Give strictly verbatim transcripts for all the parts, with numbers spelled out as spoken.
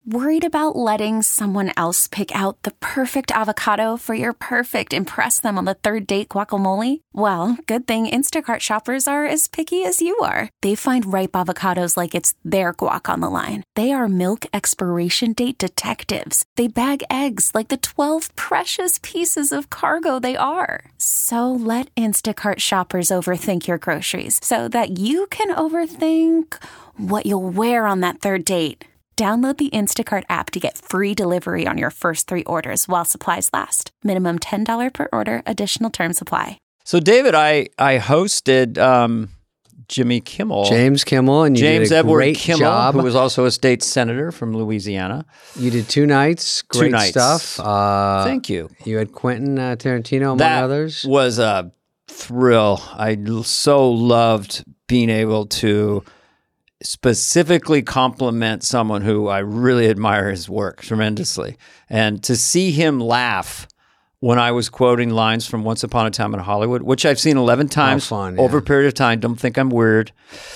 Worried about letting someone else pick out the perfect avocado for your perfect impress them on the third date guacamole? Well, good thing Instacart shoppers are as picky as you are. They find ripe avocados like it's their guac on the line. They are milk expiration date detectives. They bag eggs like the twelve precious pieces of cargo they are. So let Instacart shoppers overthink your groceries so that you can overthink what you'll wear on that third date. Download the Instacart app to get free delivery on your first three orders while supplies last. Minimum ten dollars per order. Additional terms apply. So, David, I, I hosted um, Jimmy Kimmel. James Kimmel. And you James did a Edward great Kimmel, job. who was also a state senator from Louisiana. You did two nights. Great two nights. stuff. Uh, Thank you. You had Quentin uh, Tarantino, among that others. Was a thrill. I l- so loved being able to specifically compliment someone who I really admire his work tremendously. And to see him laugh when I was quoting lines from Once Upon a Time in Hollywood, which I've seen eleven times oh, fun, yeah. over a period of time. Don't think I'm weird.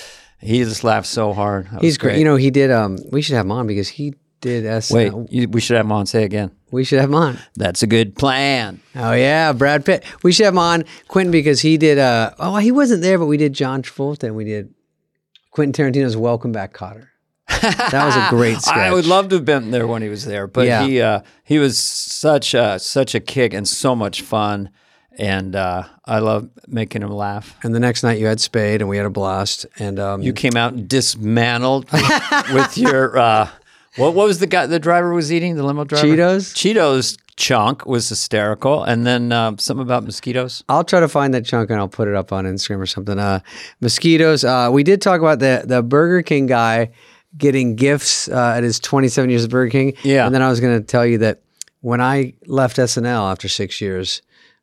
He just laughed so hard. That He's great. You know, he did, um, we should have him on because he did S N L. Wait, you, we should have him on. Say again. We should have him on. That's a good plan. Oh, yeah, Brad Pitt. We should have him on, Quentin, because he did, uh, oh, he wasn't there, but we did John Travolta and we did Quentin Tarantino's Welcome Back, Kotter. That was a great sketch. I would love to have been there when he was there, but yeah. he uh, he was such a, such a kick and so much fun, and uh, I love making him laugh. And the next night you had Spade, and we had a blast. And um, you came out and dismantled with your uh, what? What was the guy? The driver was eating the limo driver. Cheetos. Cheetos chunk was hysterical, and then uh, something about mosquitoes. I'll try to find that chunk and I'll put it up on Instagram or something. Uh, mosquitoes. Uh, we did talk about the the Burger King guy getting gifts uh, at his twenty-seven years of Burger King. Yeah. And then I was going to tell you that when I left S N L after six years,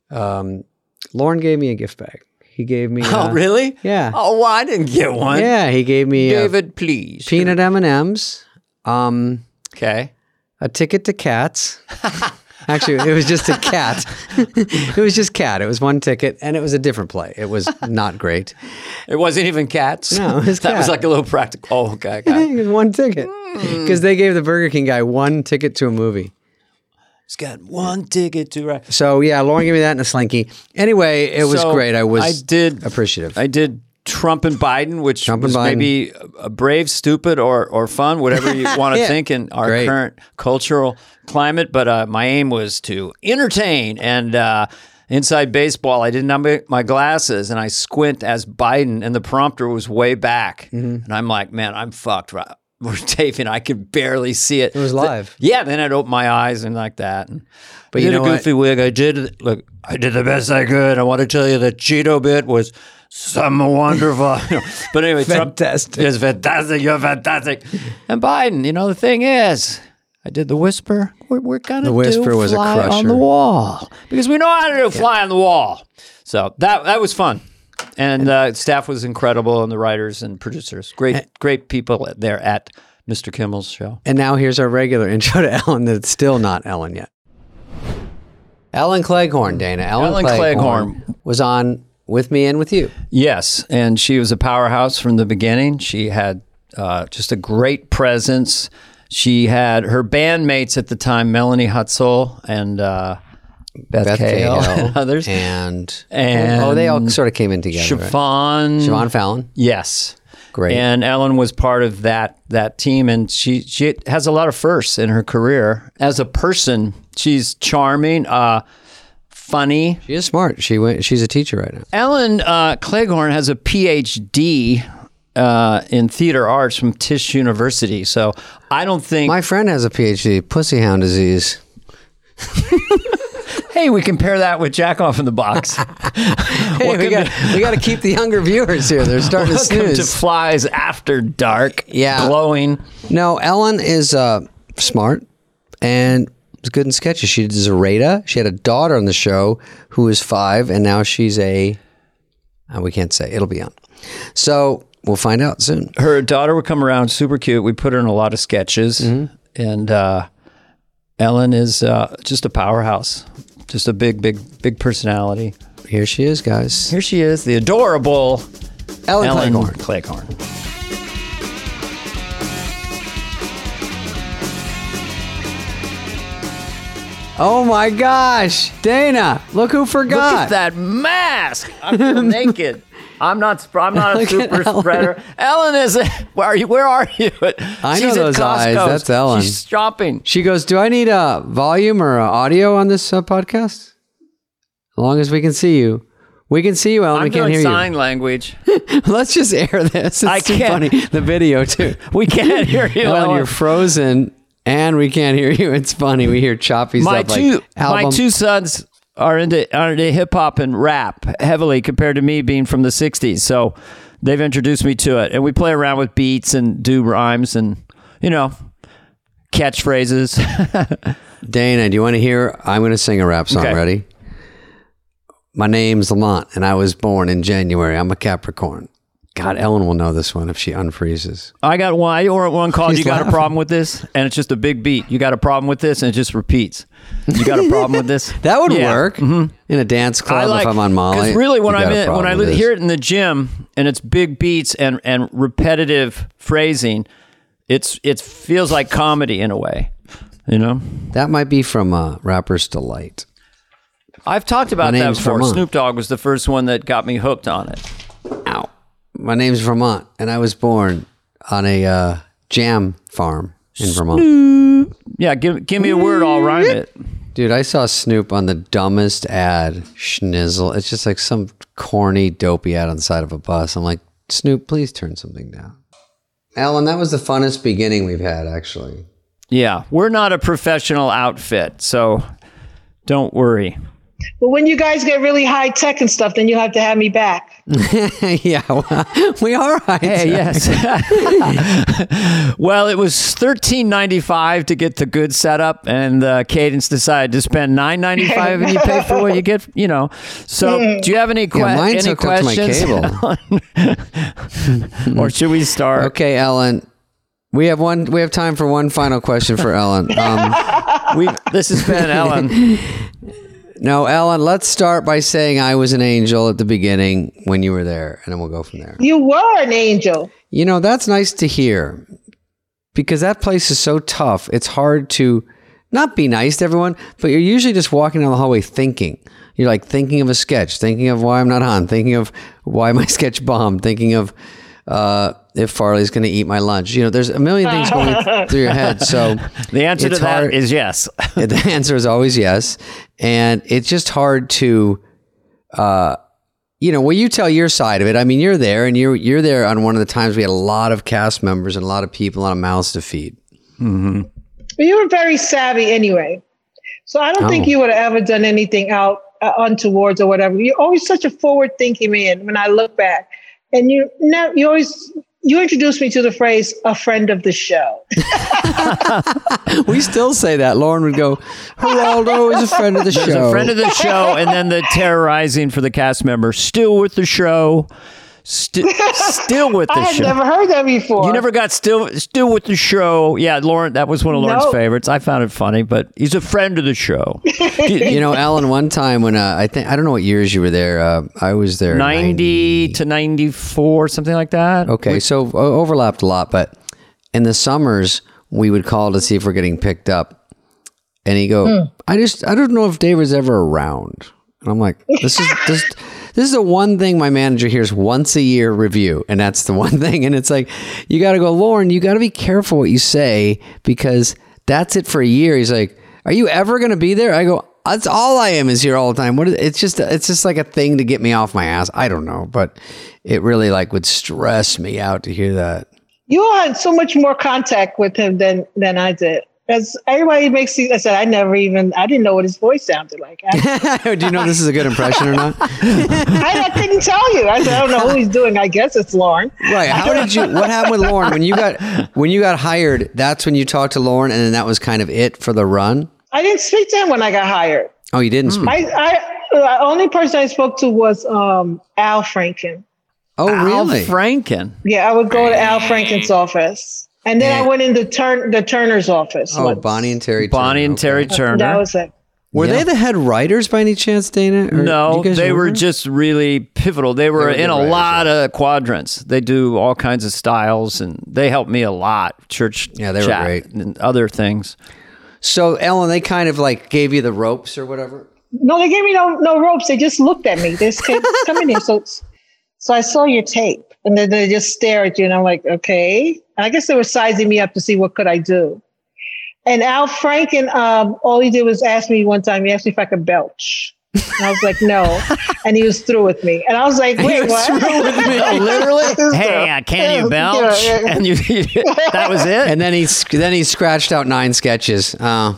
um, Lauren gave me a gift bag. He gave me. Oh, uh, really? Yeah. Oh, well, I didn't get one. Yeah, he gave me David, uh, please. peanut M and M's, um, Okay. a ticket to Cats. Actually, it was just a cat. It was just cat. It was one ticket, and it was a different play. It was not great. It wasn't even Cats. No, it was that cat. was like a little practical. Oh, okay. okay. It was one ticket because they gave the Burger King guy one ticket to a movie. He's got one ticket to right. So yeah, Lauren gave me that in a slinky. Anyway, it was So, great. I was I did appreciative. I did Trump and Biden, which Trump and was Biden. maybe a brave, stupid, or or fun, whatever you want to Yeah. think in our Great. current cultural climate. But uh, my aim was to entertain. And uh, inside baseball, I didn't have my glasses, and I squint as Biden, and the prompter was way back, Mm-hmm. and I'm like, man, I'm fucked. Right? We're taping. I could barely see it. It was live. Yeah, then I'd open my eyes and like that. And, But I you did know a what? goofy wig. I did look. I did the best I could. I want to tell you the Cheeto bit was some wonderful. But anyway, Trump Fantastic. is fantastic. You're fantastic. And Biden, you know, the thing is, I did the whisper. We're, we're gonna The whisper do was a fly on crusher. the wall because we know how to do fly on the wall. So that that was fun. And uh, staff was incredible, and the writers and producers, great, great people there at Mister Kimmel's show. And now here's our regular intro to Ellen that's still not Ellen yet. Ellen Cleghorn, Dana. Ellen, Ellen Cleghorn, Cleghorn. was on with me and with you. Yes, and she was a powerhouse from the beginning. She had uh, just a great presence. She had her bandmates at the time, Melanie Hutzel and uh, Beth, Beth Cahill, Cahill and others. And, And oh, they all sort of came in together. right? Siobhan. Siobhan Fallon. Yes. Great. And Ellen was part of that that team, and she she has a lot of firsts in her career. As a person, she's charming, uh, funny. She is smart. She went. She's a teacher right now. Ellen uh, Cleghorn has a P H D uh, in theater arts from Tisch University. So I don't think. My friend has a P H D, pussy hound disease. Hey, we compare that with Jack Off in the Box. Hey, we got we got to keep the younger viewers here. They're starting to Welcome to snooze. Flies After Dark. Yeah. Glowing. No, Ellen is uh, smart and is good in sketches. She did Zoraida. She had a daughter on the show who was five, and now she's a. Uh, we can't say. It'll be on. So we'll find out soon. Her daughter would come around, super cute. We put her in a lot of sketches, Mm-hmm. and uh, Ellen is uh, just a powerhouse, just a big, big, big personality. Here she is, guys. Here she is, the adorable Ellen, Ellen Cleghorn. Cleghorn. Oh my gosh, Dana! Look who forgot. Look at that mask. I feel naked. I'm not. I'm not a Look at super Ellen. spreader. Ellen is. Where are you? Where are you? I know She's those at eyes. Costco's. That's Ellen. She's shopping. She goes, "Do I need a volume or a audio on this uh, podcast? As long as we can see you, we can see you, Ellen. I'm we can't doing hear sign language. you. Let's just air this. It's I too can't. funny. The video too. We can't hear you, Ellen, Ellen. you're frozen, and we can't hear you. It's funny. We hear choppy my stuff two like album. my two sons are into are into hip hop and rap heavily compared to me being from the sixties. So they've introduced me to it, and we play around with beats and do rhymes and you know catchphrases. Dana, do you want to hear? I'm going to sing a rap song. Okay. Ready? My name's Lamont, and I was born in January. I'm a Capricorn. God, Ellen will know this one if she unfreezes. I got one. I ordered one called He's "You Got laughing. a Problem with This," and it's just a big beat. You got a problem with this, and it just repeats. You got a problem with this? That would Yeah. work in a dance club I like, if I'm on Molly. Because really, when you got I'm a in, when problem I with li- this. hear it in the gym and it's big beats and and repetitive phrasing, it's it feels like comedy in a way. You know, That might be from uh, Rapper's Delight. I've talked about My that name's before. Vermont. Snoop Dogg was the first one that got me hooked on it. Ow. My name's Vermont, and I was born on a uh, jam farm in Vermont. Yeah, give give me a word, I'll rhyme it. Dude, I saw Snoop on the dumbest ad, Schnizzle. It's just like some corny, dopey ad on the side of a bus. I'm like, Snoop, please turn something down. Ellen, that was the funnest beginning we've had, actually. Yeah, we're not a professional outfit, so don't worry. But when you guys get really high tech and stuff, then you have to have me back. Yeah, well, we are high Hey, tech. yes. Well, it was thirteen ninety-five to get the good setup, and uh, Cadence decided to spend nine ninety-five, and you pay for what you get. You know. So, do you have any, que- Yeah, mine's any hooked up to my questions? Or should we start? Okay, Ellen. We have one. We have time for one final question for Ellen. Um, We this has been Ellen. no, Ellen. Let's start by saying I was an angel at the beginning when you were there, and then we'll go from there. You were an angel. You know, that's nice to hear because that place is so tough. It's hard to not be nice to everyone, but you're usually just walking down the hallway thinking. You're like thinking of a sketch, thinking of why I'm not on, thinking of why my sketch bombed, thinking of uh, if Farley's going to eat my lunch. You know, there's a million things going through your head. So The answer to it's that hard- is yes. the answer is always yes. And it's just hard to, uh, you know, well, you tell your side of it. I mean, you're there and you're, you're there on one of the times we had a lot of cast members and a lot of people, a lot of mouths to feed. But you were very savvy anyway. So I don't think Oh. you would have ever done anything out uh, untowards or whatever. You're always such a forward thinking man when I look back. And you now you always you introduced me to the phrase "a friend of the show." We still say that. Lauren would go, Geraldo is a friend of the There's show. a friend of the show, and then the terrorizing for the cast member. Still with the show. Sti- still with the I had show. never heard that before. You never got still still with the show. Yeah, Lauren, that was one of Lauren's No. favorites. I found it funny, but he's a friend of the show. You know, Ellen, one time when uh, I think, I don't know what years you were there. Uh, I was there. ninety to ninety-four, something like that. Okay, so o- overlapped a lot, but in the summers we would call to see if we're getting picked up, and he go, "I just I don't know if Dave was ever around," and I'm like, "This is this this is the one thing my manager hears once a year review, and that's the one thing." And it's like, you got to go, Lauren, you got to be careful what you say because that's it for a year. He's like, "Are you ever going to be there?" I go, "That's all I am is here all the time." What is, it's just it's just like a thing to get me off my ass. I don't know, but it really like would stress me out to hear that. You had so much more contact with him than than I did. As everybody makes, I said I never even I didn't know what his voice sounded like. I, Do you know this is a good impression or not? I, I couldn't tell you. I said I don't know who he's doing. I guess it's Lauren. Right. How did you? What happened with Lauren when you got when you got hired? That's when you talked to Lauren, and then that was kind of it for the run. I didn't speak to him when I got hired. Oh, you didn't speak. I, I the only person I spoke to was um, Al Franken. Oh, really? Al Franken. Yeah, I would go to Al Franken's office, and then Yeah. I went into Turn the Turner's office. oh, once. Bonnie and Terry. Bonnie Turner. and Terry Okay. Turner. That was it. Were Yeah. they the head writers by any chance, Dana? Or do No, you guys they were remember? just really pivotal. They were, were in good a writers, lot of quadrants. They do all kinds of styles, and they helped me a lot. Church Yeah, they were chat great. and other things. So Ellen, they kind of like gave you the ropes or whatever. No, they gave me no no ropes. They just looked at me. They said, "Come in here." So, so I saw your tape, and then they just stare at you, and I'm like, "Okay." And I guess they were sizing me up to see what could I do. And Al Franken, um, all he did was ask me one time. He asked me if I could belch. And I was like, no. And he was through with me. And I was like, wait, what? Through with me, literally. Hey, uh, can you belch? Yeah, yeah. And you, that was it. And then he then he scratched out nine sketches. Uh,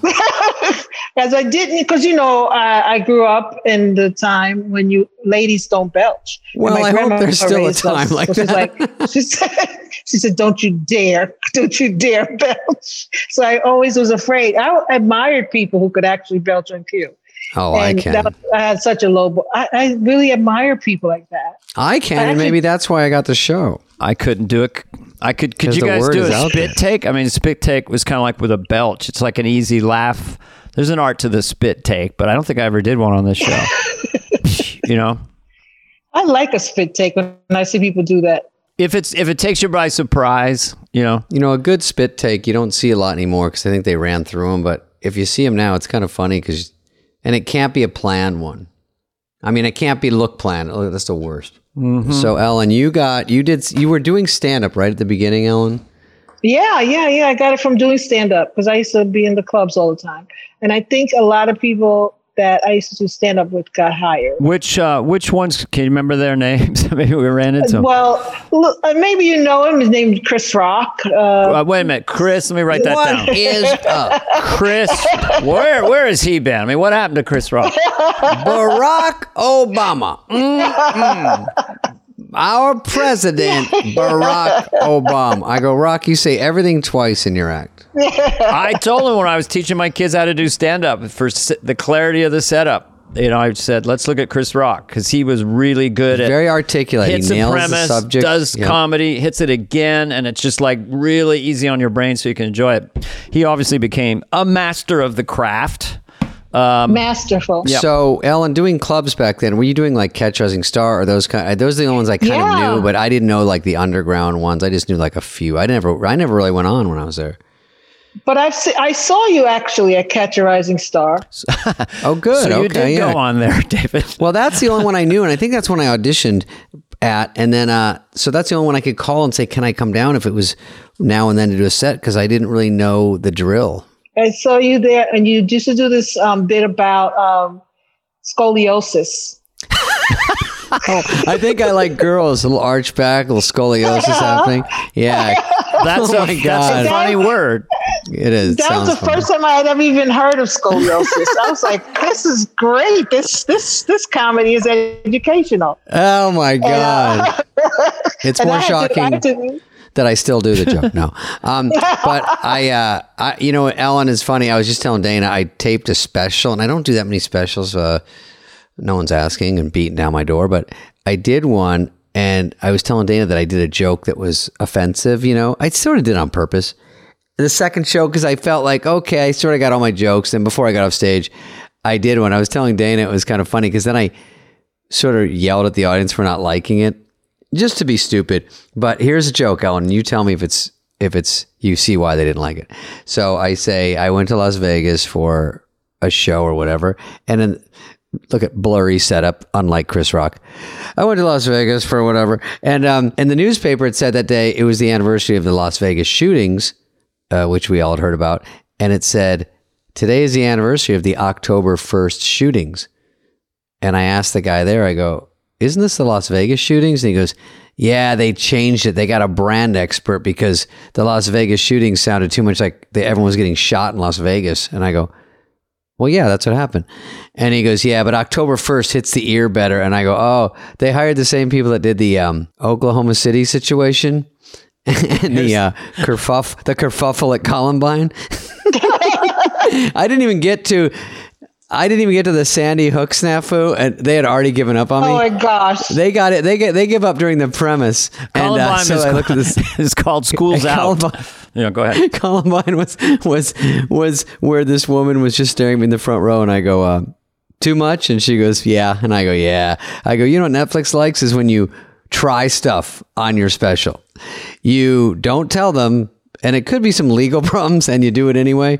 As I didn't, because, you know, I, I grew up in the time when you ladies don't belch. And Well, my I hope grandma there's still a raised time us. like So she's that. like, she said, she said, don't you dare, don't you dare belch. So I always was afraid. I admired people who could actually belch on cue. oh, and I can. That, I had such a low, bo- I, I really admire people like that. I can, I and actually- maybe that's why I got the show. I couldn't do it. I could. Could 'Cause you the guys word do is a out spit there. take? I mean, spit take was kind of like with a belch. It's like an easy laugh. There's an art to the spit take, but I don't think I ever did one on this show. You know, I like a spit take when I see people do that. if it's if it takes you by surprise, you know. You know, a good spit take you don't see a lot anymore because I think they ran through them. But if you see them now, it's kind of funny because, and it can't be a planned one. I mean, it can't be look planned. Oh, that's the worst. Mm-hmm. So, Ellen, you got you did you were doing stand up right at the beginning, Ellen. Yeah, yeah, yeah. I got it from doing stand up because I used to be in the clubs all the time. And I think a lot of people that I used to do stand up with got hired. Which uh, which ones? Can you remember their names? Maybe we ran into. them. Well, look, uh, maybe you know him. His name's Chris Rock. Uh, Uh, wait a minute, Chris. Let me write that down. What is up? Chris, where where has he been? I mean, what happened to Chris Rock? Barack Obama. Mm-mm. Our president, Barack Obama. I go, Rock, you say everything twice in your act. I told him when I was teaching my kids how to do stand up for s- the clarity of the setup. You know, I said, let's look at Chris Rock because he was really good at Very articulate. hits he a nails premise, the subject. does Yeah. comedy, hits it again, and it's just like really easy on your brain so you can enjoy it. He obviously became a master of the craft. masterful. Yeah. So, Ellen, doing clubs back then, were you doing like Catch Rising Star or those kind? Those are the only ones I kind Yeah. of knew, but I didn't know like the underground ones. I just knew like a few. I never, I never really went on when I was there. But I've se- I saw you actually at Catch a Rising Star. Oh, good. So you okay, did yeah. go on there, David. Well, that's the only one I knew, and I think that's when I auditioned at. And then, uh, so that's the only one I could call and say, "Can I come down?" If it was now and then to do a set, because I didn't really know the drill. I saw you there, and you used to do this um, bit about um, scoliosis. I think I like girls, a little arch back, a little scoliosis happening. Yeah, That's, Oh a, my that's God. a funny word. it is. That was Sounds the funny. first time I had ever even heard of scoliosis. I was like, "This is great. This this this comedy is educational." Oh my God! It's And more I had to- I shocking had to- that I still do the joke. No, um, but I, uh, I, you know, Ellen is funny. I was just telling Dana I taped a special, and I don't do that many specials. Uh, no one's asking and beating down my door, but I did one, and I was telling Dana that I did a joke that was offensive. You know, I sort of did it on purpose. The second show, because I felt like, okay, I sort of got all my jokes, and before I got off stage, I did one. I was telling Dana it was kind of funny because then I sort of yelled at the audience for not liking it, just to be stupid. But here's a joke, Ellen. You tell me if it's if it's you see why they didn't like it. So I say I went to Las Vegas for a show or whatever, and then look at blurry setup, unlike Chris Rock. I went to Las Vegas for whatever, and um, in the newspaper it said that day it was the anniversary of the Las Vegas shootings, uh, which we all had heard about, and it said today is the anniversary of the October first shootings. And I asked the guy there, I go, isn't this the Las Vegas shootings? And he goes, yeah, they changed it. They got a brand expert because the Las Vegas shootings sounded too much like they, everyone was getting shot in Las Vegas. And I go, well, yeah, that's what happened. And he goes, yeah, but October first hits the ear better. And I go, oh, they hired the same people that did the um, Oklahoma City situation and the uh, kerfuff, the kerfuffle at Columbine. I didn't even get to... I didn't even get to the Sandy Hook snafu, and they had already given up on me. Oh my gosh! They got it. They get. They give up during the premise. And uh, Columbine so is, I looked at this. it's called School's Out. Columbine, You know, go ahead. Columbine was was was where this woman was just staring me in the front row, and I go, uh, "Too much?" And she goes, "Yeah." And I go, "Yeah." I go, "You know what Netflix likes is when you try stuff on your special. You don't tell them, and it could be some legal problems, and you do it anyway."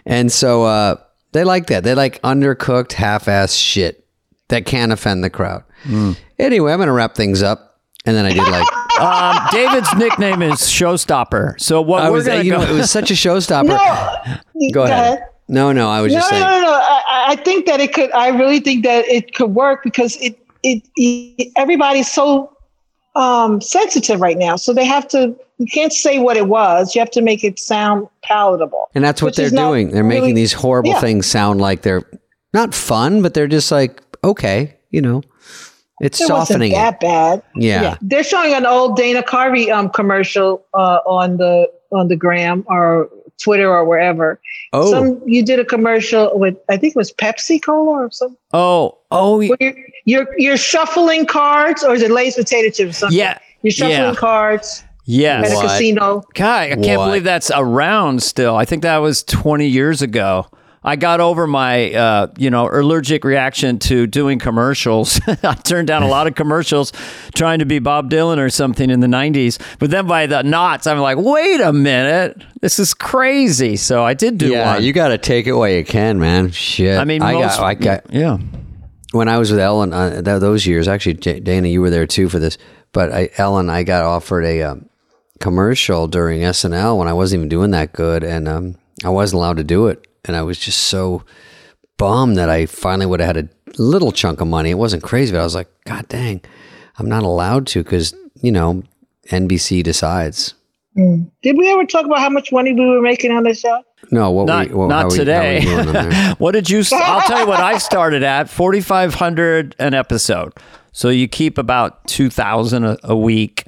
And so uh, they like that. They like undercooked, half-assed shit that can offend the crowd. Mm. Anyway, I'm going to wrap things up. And then I did like... um, David's nickname is Showstopper. So what I we're was, going to you go... know, it was such a showstopper. No, go, go ahead. ahead. No, no, I was no, just no, saying. no, no, no. I, I think that it could. I really think that it could work because it, it, it everybody's so um, sensitive right now. So they have to. You can't say what it was. You have to make it sound palatable. And that's what they're doing. They're really, making these horrible yeah. things sound like they're not fun, but they're just like, okay, you know, it's it softening wasn't that it. bad. Yeah. yeah, they're showing an old Dana Carvey um, commercial uh, on the on the gram or Twitter or wherever. Oh, Some you did a commercial with I think it was Pepsi Cola or something. Oh, oh, Where you're, you're you're shuffling cards, or is it Lay's potato chips or something? Yeah, you're shuffling yeah. cards yes. at What? a casino. God, I can't What? believe that's around still. I think that was twenty years ago. I got over my, uh, you know, allergic reaction to doing commercials. I turned down a lot of commercials trying to be Bob Dylan or something in the nineties. But then by the knots, I'm like, wait a minute. This is crazy. So I did do yeah, one. you got to take it while you can, man. Shit. I mean, I most, got, I got, yeah. when I was with Ellen, uh, th- those years, actually, J- Dana, you were there too for this. But I, Ellen, I got offered a um, commercial during S N L when I wasn't even doing that good, and um, I wasn't allowed to do it. And I was just so bummed that I finally would have had a little chunk of money. It wasn't crazy, but I was like, God dang, I'm not allowed to because, you know, N B C decides. Mm. Did we ever talk about how much money we were making on the show? No, what Not, we, what, not how we- today. how we doing on there? What did you? I'll tell you what I started at forty-five hundred an episode. So you keep about two thousand a, a week,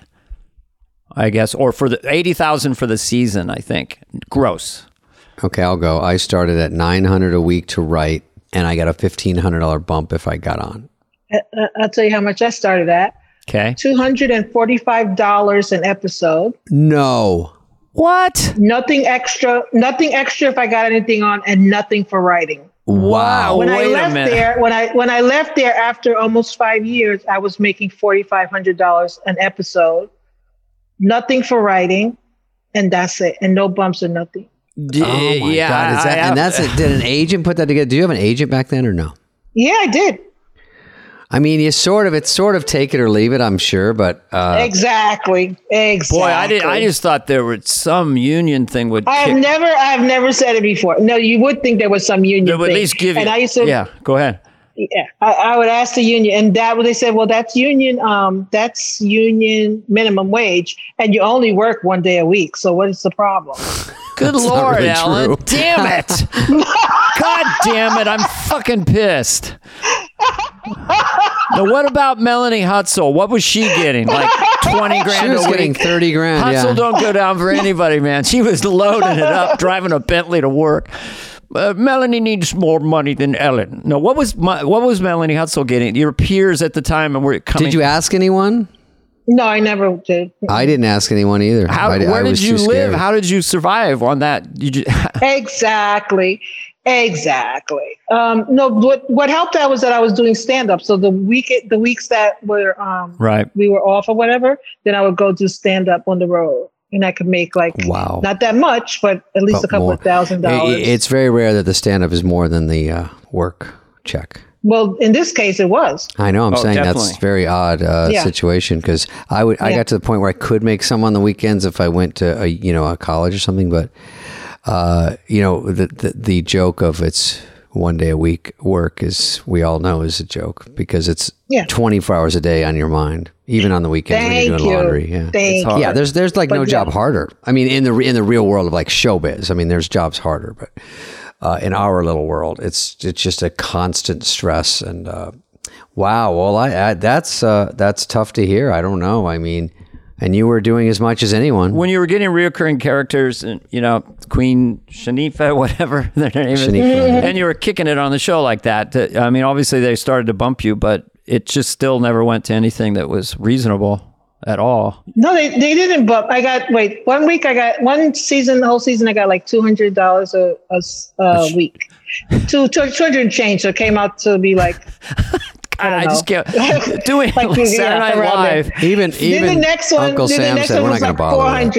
I guess, or for the eighty thousand for the season. I think gross. Okay, I'll go. I started at nine hundred a week to write, and I got a fifteen hundred dollars bump if I got on. Uh, I'll tell you how much I started at. Okay. two hundred forty-five dollars an episode. No. What? Nothing extra. Nothing extra if I got anything on, and nothing for writing. Wow. When Wait I a left minute. there, when I when I left there after almost five years, I was making forty-five hundred dollars an episode. Nothing for writing, and that's it, and no bumps or nothing. D- Oh my yeah, God. Is that, I have- and that's it. Did an agent put that together? Do you have an agent back then or no? Yeah, I did. I mean, you sort of, it's sort of take it or leave it, I'm sure, but uh, Exactly. Exactly. Boy, I did. I just thought there was some union thing would. I have kick, never, I have never said it before. No, you would think there was some union They would at thing. least give you. And I used to, yeah, go ahead. yeah, I, I would ask the union, and that they said, well, that's union, um, that's union minimum wage, and you only work one day a week. So what is the problem? Good That's not Lord, really Alan! true. Damn it! God damn it! I'm fucking pissed. Now, what about Melanie Hutzel? What was she getting? Like twenty she grand was a getting week. thirty grand. Hutzel Yeah. don't go down for anybody, man. She was loading it up, driving a Bentley to work. Uh, Melanie needs more money than Ellen. No, what was my, what was Melanie Hutzel getting? Your peers at the time and were coming. Did you ask anyone? No, I never did. I didn't ask anyone either. How, I, where I did was you too live? scared. How did you survive on that? You just, Exactly. Exactly. Um, no, what what helped out was that I was doing stand up. So the week the weeks that were um, right. we were off or whatever, then I would go do stand up on the road, and I could make like Wow. not that much, but at least But a couple more. of thousand I- dollars. It's very rare that the stand up is more than the uh, work check. Well, in this case, it was. I know. I'm Oh, saying definitely. that's a very odd uh, Yeah. situation because I would I Yeah. got to the point where I could make some on the weekends if I went to a you know a college or something, but uh, you know the, the the joke of it's one day a week work is we all know is a joke because it's Yeah. twenty-four hours a day on your mind, even on the weekends when Thank you're doing you. laundry. Yeah. Thank hard. you. Yeah, there's there's like But no yeah. job harder. I mean, in the in the real world of like showbiz, I mean, there's jobs harder, but uh, in our little world, it's it's just a constant stress. And uh, wow, well, I, I that's uh, that's tough to hear. I don't know. I mean, and you were doing as much as anyone. When you were getting reoccurring characters, and you know Queen Shanifa, whatever their name is, Shanifa. and you were kicking it on the show like that. th- I mean, obviously they started to bump you, but it just still never went to anything that was reasonable at all. No, they, they didn't bump. I got, wait, one week I got, one season, the whole season, I got like two hundred dollars a, a, s- a week. Two, two, two hundred and change. So it came out to be like, I don't I, know. just can't doing Like, Saturday yeah, Night around there. Live. even Then even the next one, Uncle then Sam the next said one we're not was going like to bother four with that." hundred.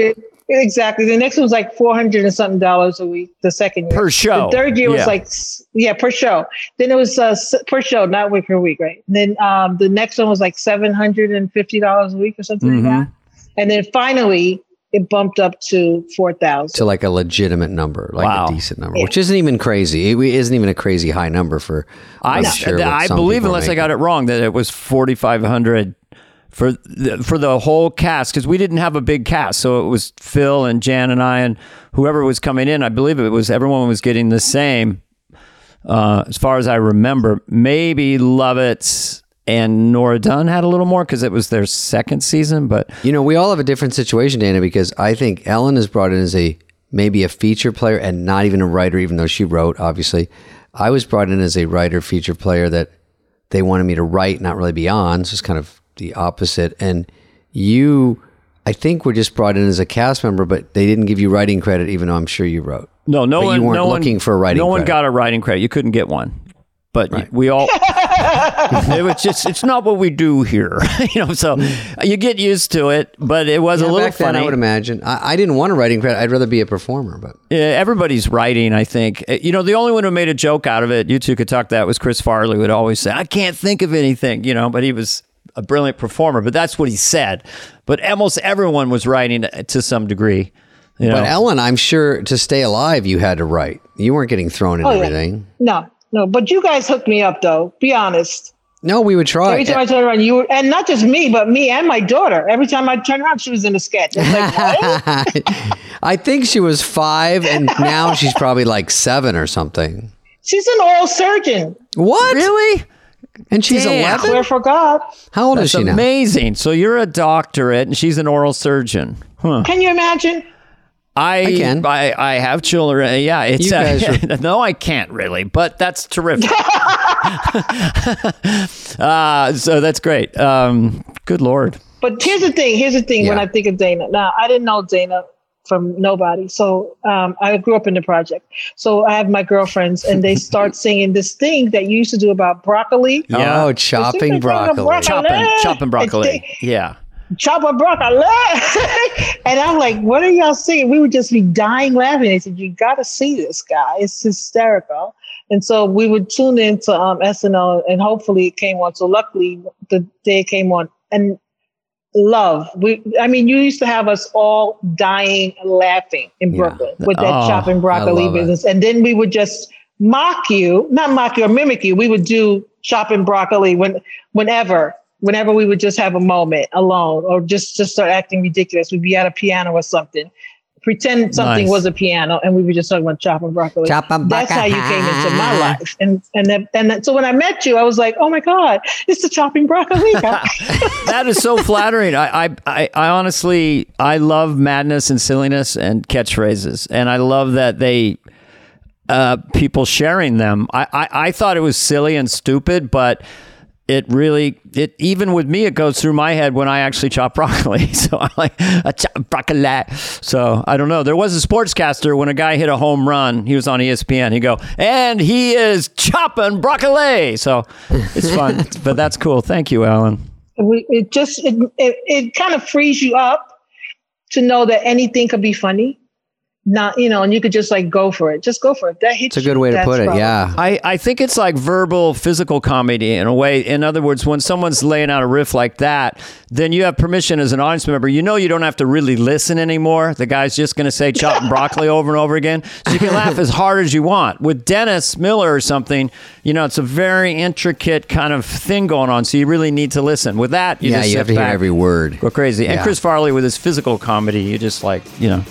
Exactly. The next one was like four hundred and something dollars a week. The second year Per show. The third year Yeah. was like yeah per show. Then it was uh, s- per show, not week per week, right? And then um, the next one was like seven hundred and fifty dollars a week or something Mhm. like that. And then finally, it bumped up to four thousand. To like a legitimate number, like Wow. a decent number, which isn't even crazy. It isn't even a crazy high number for. I, I'm sure what I some believe, people are unless I making. got it wrong, that it was forty-five hundred for the, for the whole cast, because we didn't have a big cast. So it was Phil and Jan and I and whoever was coming in. I believe it was everyone was getting the same, uh, as far as I remember. Maybe Lovitz and Nora Dunn had a little more because it was their second season. But You know, we all have a different situation, Dana, because I think Ellen is brought in as a maybe a feature player and not even a writer, even though she wrote, obviously. I was brought in as a writer, feature player that they wanted me to write, not really be on. So it's kind of the opposite. And you, I think, were just brought in as a cast member, but they didn't give you writing credit, even though I'm sure you wrote. no, no But one, you weren't no looking one, for a writing No one credit. got a writing credit. You couldn't get one. But Right. we all, it was just, it's not what we do here, you know, so you get used to it, but it was Yeah, a little back then, funny. I would imagine. I, I didn't want a writing credit. I'd rather be a performer, but Yeah, everybody's writing, I think. Uh, You know, the only one who made a joke out of it, you two could talk that, was Chris Farley, would always say, I can't think of anything, you know, but he was a brilliant performer, but that's what he said. But almost everyone was writing to some degree. You know? But Ellen, I'm sure to stay alive, you had to write. You weren't getting thrown in Oh, yeah. everything. No, no. But you guys hooked me up, though. Be honest. No, we would try. Every time I turn around, you were, and not just me, but me and my daughter. Every time I turn around, she was in a sketch. It's like, what? I think she was five, and now she's probably like seven or something. She's an oral surgeon. What? Really? And she's Damn. eleven? Swear for God. How old That's is she now? amazing. So you're a doctorate and she's an oral surgeon. Huh. Can you imagine? I, I can. I, I have children. Uh, Yeah, it's You guys uh, no, I can't really, but that's terrific. uh, so that's great. Um, good Lord. But here's the thing. Here's the thing. When Yeah. I think of Dana, now I didn't know Dana from nobody. So um, I grew up in the project. So I have my girlfriends, and they start singing this thing that you used to do about broccoli. Yeah. Oh, chopping Chopping broccoli. broccoli. Chopping, chopping broccoli. It's- Yeah. Chop up broccoli. And I'm like, what are y'all singing? We would just be dying laughing. They said, you got to see this guy. It's hysterical. And so we would tune into um, S N L, and hopefully it came on. So luckily the day it came on. And love. We, I mean, you used to have us all dying laughing in Yeah. Brooklyn with that Oh, chopping broccoli love it. business. And then we would just mock you, not mock you or mimic you. We would do chopping broccoli when, whenever. Whenever we would just have a moment alone, or just, just start acting ridiculous, we'd be at a piano or something, pretend something Nice. was a piano, and we would just talk about chopping broccoli. Chopping That's how you came into my broccoli. life, and and then, and then, so when I met you, I was like, oh my God, it's the chopping broccoli guy. That is so flattering. I, I, I, I honestly, I love madness and silliness and catchphrases, and I love that they, uh, people sharing them. I, I, I thought it was silly and stupid, but it really, it even with me, it goes through my head when I actually chop broccoli. So I'm like, I chop broccoli. So I don't know. There was a sportscaster when a guy hit a home run. He was on E S P N. He go, and he is chopping broccoli. So it's fun, but that's cool. Thank you, Alan. we, it just it, it it kind of frees you up to know that anything could be funny. Not, you know, and you could just like go for it. Just go for it. That hits It's a good way to That's put it. probably- Yeah. I, I think it's like verbal, physical comedy in a way. In other words, when someone's laying out a riff like that, then you have permission as an audience member. You know you don't have to really listen anymore. The guy's just going to say chopping broccoli over and over again. So you can laugh as hard as you want. With Dennis Miller or something, you know, it's a very intricate kind of thing going on. So you really need to listen. With that, you Yeah, just you sit have to hear back, every word. go crazy. And Yeah. Chris Farley with his physical comedy, you just like, you know.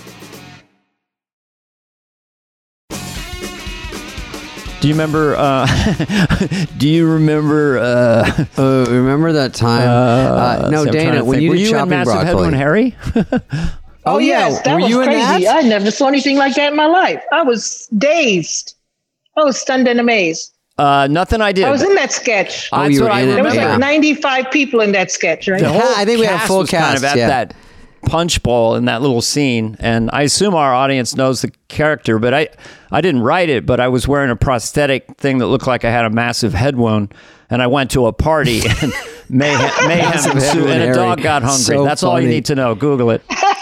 Do you remember? Uh, do you remember? Uh, Uh, remember that time? Uh, no, see, I'm trying Dana, to when think. you were did you in chopping Massive broccoli. Headwind Harry? Oh, yeah. yes, that Were was you in crazy. that? I never saw anything like that in my life. I was dazed. I was stunned and amazed. Uh, nothing I did. I was in that sketch. Oh, That's you what were I in it. There was remember. like ninety-five people in that sketch, right? The whole I think we had a cast full was kind of cast, at yeah. that punch bowl in that little scene, and I assume our audience knows the character, but I, I didn't write it, but I was wearing a prosthetic thing that looked like I had a massive head wound, and I went to a party, and mayhem, mayhem Massive head ensued, wound, and a Harry. dog got hungry. So That's all you funny. need to know. Google it.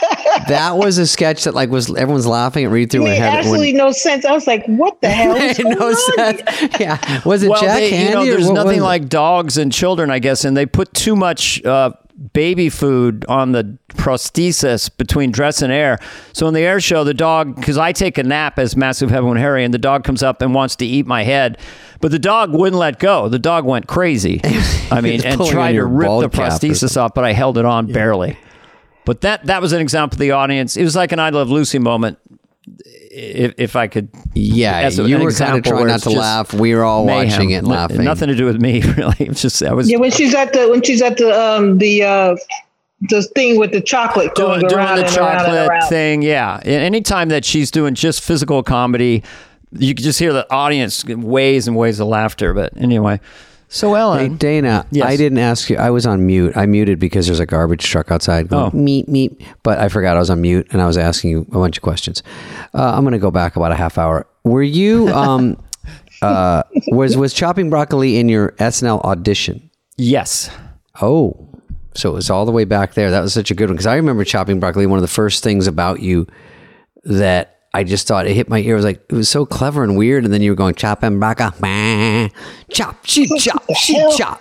that was a sketch that like was everyone's laughing at read through. It made absolutely no sense. I was like, "What the hell?" Is going no on? sense. Yeah, was it well, Jack they, Handy? you know, or there's what nothing was it? like dogs and children, I guess, and they put too much uh, baby food on the prosthesis between dress and air. So in the air show, the dog, because I take a nap as Massive Heaven Harry, and the dog comes up and wants to eat my head, but the dog wouldn't let go. The dog went crazy. I mean, and pulling on tried to your rip bald the cap or prosthesis off, but I held it on barely. But that that was an example of the audience. It was like an I Love Lucy moment, if, if I could. Yeah, as a- you an were kind of example trying where not it's to just laugh. We were all mayhem. watching it and N- laughing. Nothing to do with me, really. It was just I was Yeah, when she's at the when she's at the um the uh the thing with the chocolate doing, going doing around the and around and chocolate around. thing. Yeah, and anytime that she's doing just physical comedy, you can just hear the audience waves and waves of laughter. But anyway, so Hey, Ellen, Dana, Yes. I didn't ask you. I was on mute. I muted because there's a garbage truck outside going Oh. meep, meep. But I forgot I was on mute and I was asking you a bunch of questions. Uh, I'm going to go back about a half hour. Were you, um, uh, was, was chopping broccoli in your S N L audition? yes. Oh, so it was all the way back there. That was such a good one. Because I remember chopping broccoli. One of the first things about you that I just thought it hit my ear. It was like, it was so clever and weird. And then you were going, chopping broccoli, chop, she chop, she chop.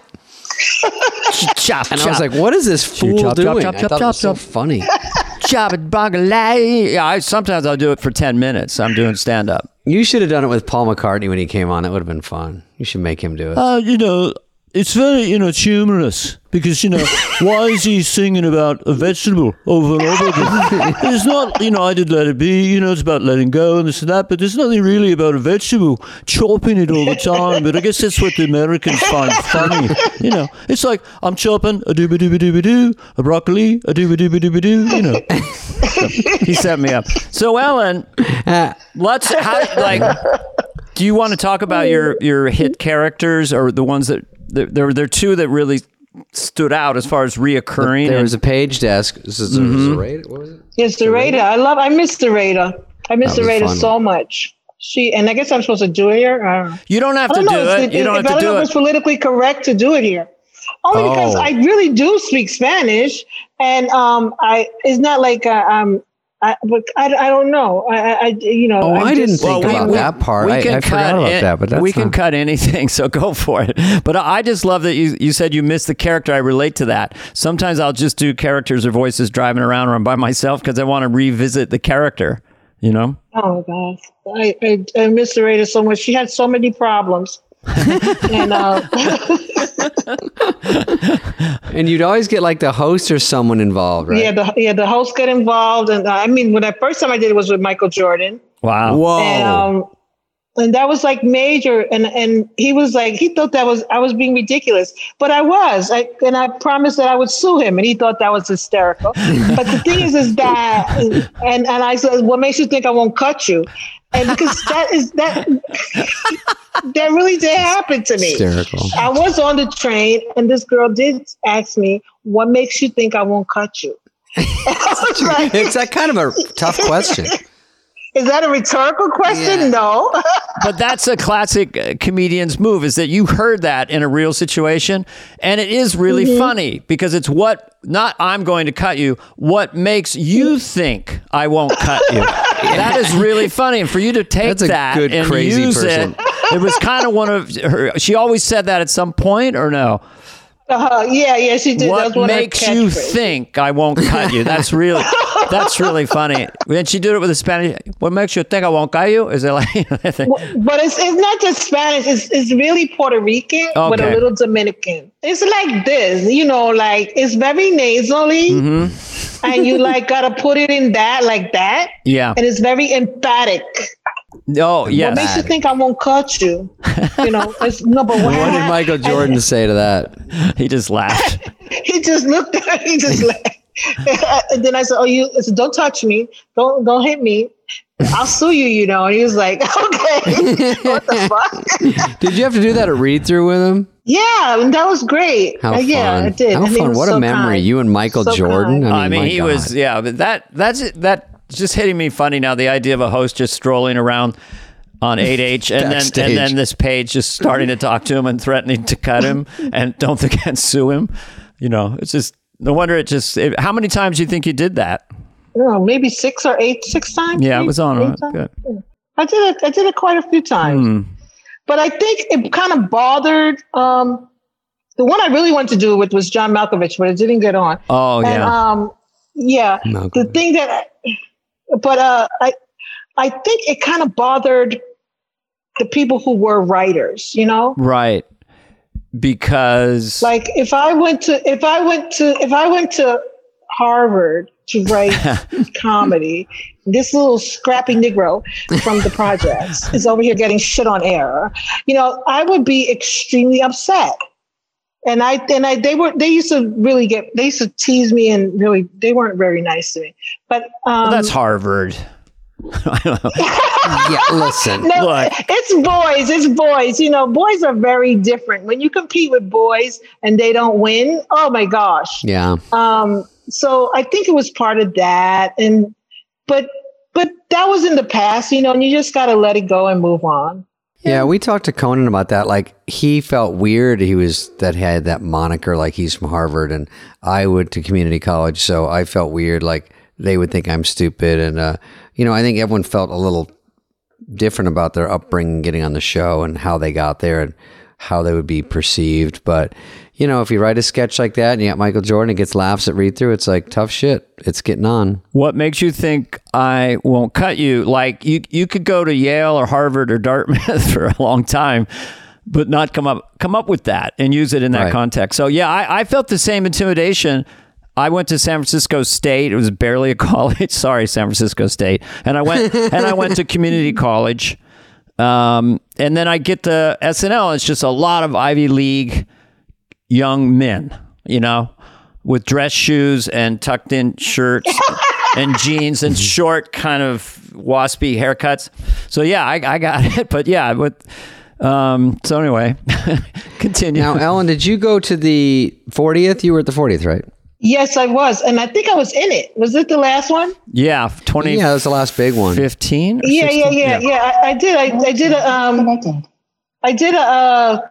Chop, And chop. I was like, what is this fool chop, chop, doing? chop, I chop, thought it was chop, so chop. funny. chop it, broccoli. Yeah, I, sometimes I'll do it for ten minutes. I'm doing stand up. You should have done it with Paul McCartney when he came on. That would have been fun. You should make him do it. Uh, you know, it's very, you know, it's humorous because, you know, why is he singing about a vegetable over and over again? It's not, you know, I did Let It Be, you know, it's about letting go and this and that, but there's nothing really about a vegetable, chopping it all the time. But I guess that's what the Americans find funny. You know, it's like, I'm chopping a dooba dooba dooba doo, a broccoli, a dooba dooba dooba doo, you know. So, he set me up. So, Ellen, let's, how, like, do you want to talk about your, your hit characters or the ones that, there, there, there are two that really stood out as far as reoccurring. There and- was a page desk. This is a, Mm-hmm. Zarada? What was it? Yes, Zarada. I love. I miss Zarada. I miss That was Zarada fun. so much. She and I guess I'm supposed to do it here. I don't know. you don't have I to don't do know. it. If, You don't if, have I to don't know do if it. it's politically correct to do it here. Only because Oh. I really do speak Spanish, and um, I it's not like uh, um, I, but I, I don't know. I, I you know. Oh, I didn't just- think Well, we- about we- that part. we I, can I forgot cut about it- that, but that's we can not- cut anything, so go for it. But I just love that you, you said you missed the character. I relate to that. Sometimes I'll just do characters or voices driving around or I'm by myself because I want to revisit the character, you know? Oh my gosh, I, I, I miss Zarada so much. She had so many problems. and uh, And you'd always get like the host or someone involved, right? yeah, the yeah the host got involved, and uh, I mean, when the first time I did it was with Michael Jordan. Wow. Whoa. And, um, and that was like major. And, and he was like, he thought that was, I was being ridiculous, but I was, I, and I promised that I would sue him. And he thought that was hysterical. But the thing is, is that, and, and I said, what makes you think I won't cut you? And because that is, that, that really did happen to me. Hysterical. I was on the train and this girl did ask me, what makes you think I won't cut you? I was like, It's that kind of a tough question. is that a rhetorical question? Yeah. No. But that's a classic uh, comedian's move is that you heard that in a real situation. And it is really Mm-hmm. funny because it's what, not I'm going to cut you, what makes you think I won't cut you. That is really funny. And for you to take That's a that good, and crazy use person. it, it was kind of one of her, she always said that at some point or no? Uh-huh. Yeah, yeah, she did. That What was one of her makes you catchphrases. think I won't cut you? That's really, that's really funny. And she did it with a Spanish. What makes you think I won't cut you? Is it like? But it's it's not just Spanish. It's it's really Puerto Rican with a Okay. little Dominican. It's like this, you know, like it's very nasally, Mm-hmm. and you like gotta put it in that like that, Yeah. and it's very emphatic. Oh, What yes. makes you think I won't cut you? You know, it's no, but what, What did Michael Jordan say to that? He just laughed. He just looked at me, he just laughed. And then I said, "Oh, you I said, don't touch me, don't don't hit me. I'll sue you." You know, and he was like, "Okay, what the fuck?" Did you have to do that at read through with him? Yeah, and that was great. How Uh, fun. yeah, I did. How And he fun. was What a so memory. kind. You and Michael So Jordan. kind. I mean, my he God. was, yeah, but that, that's, that's just hitting me funny now. The idea of a host just strolling around on eight H and then, Backstage. and then this page just starting to talk to him and threatening to cut him and don't think and sue him. You know, it's just, no wonder it just, it, how many times do you think you did that? don't know, maybe six or eight, six times. Yeah, eight, it was on. eight Good. times. I did it. I did it quite a few times. Hmm. But I think it kind of bothered. Um, the one I really wanted to do with was John Malkovich, but it didn't get on. Oh and, yeah. Um, yeah. Malkovich. The thing that, but uh, I, I think it kind of bothered the people who were writers. You know, Right. Because like if I went to if I went to if I went to Harvard to write comedy, this little scrappy Negro from the projects is over here getting shit on air. You know, I would be extremely upset. And I and I they were they used to really get they used to tease me and really they weren't very nice to me. But um, well, that's Harvard. I don't know. Yeah, listen. no, Look. it's boys. It's boys. You know, boys are very different. When you compete with boys and they don't win, oh my gosh. Yeah. Um, so I think it was part of that. And but but that was in the past, you know, and you just gotta let it go and move on. Yeah, we talked to Conan about that. Like, he felt weird. He was that had that moniker, like he's from Harvard, and I went to community college, so I felt weird. Like they would think I'm stupid, and uh, you know, I think everyone felt a little different about their upbringing, getting on the show, and how they got there, and how they would be perceived. But you know, if you write a sketch like that, and you got Michael Jordan, and gets laughs at read through, it's like tough shit. It's getting on. What makes you think I won't cut you? Like you, you could go to Yale or Harvard or Dartmouth for a long time, but not come up come up with that and use it in that Right. context. So yeah, I, I felt the same intimidation. I went to San Francisco State. It was barely a college. Sorry, San Francisco State. And I went and I went to community college. Um, and then I get to S N L. It's just a lot of Ivy League young men, you know, with dress shoes and tucked in shirts and jeans and short kind of waspy haircuts. So yeah, I, I got it. But yeah, but um, so anyway, continue. Now, Ellen, did you go to the fortieth? You were at the fortieth, right? Yes, I was. And I think I was in it. Was it the last one? yeah, twenty Yeah, that was the last big one. fifteen. or Yeah, yeah, sixteen? yeah, yeah. I, I did. I, I did a um I did a uh,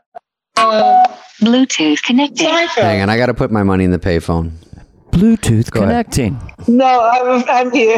uh Bluetooth connected. Seinfeld. Hang on, I got to put my money in the payphone. Bluetooth Go ahead. connecting. No, I'm, I'm here.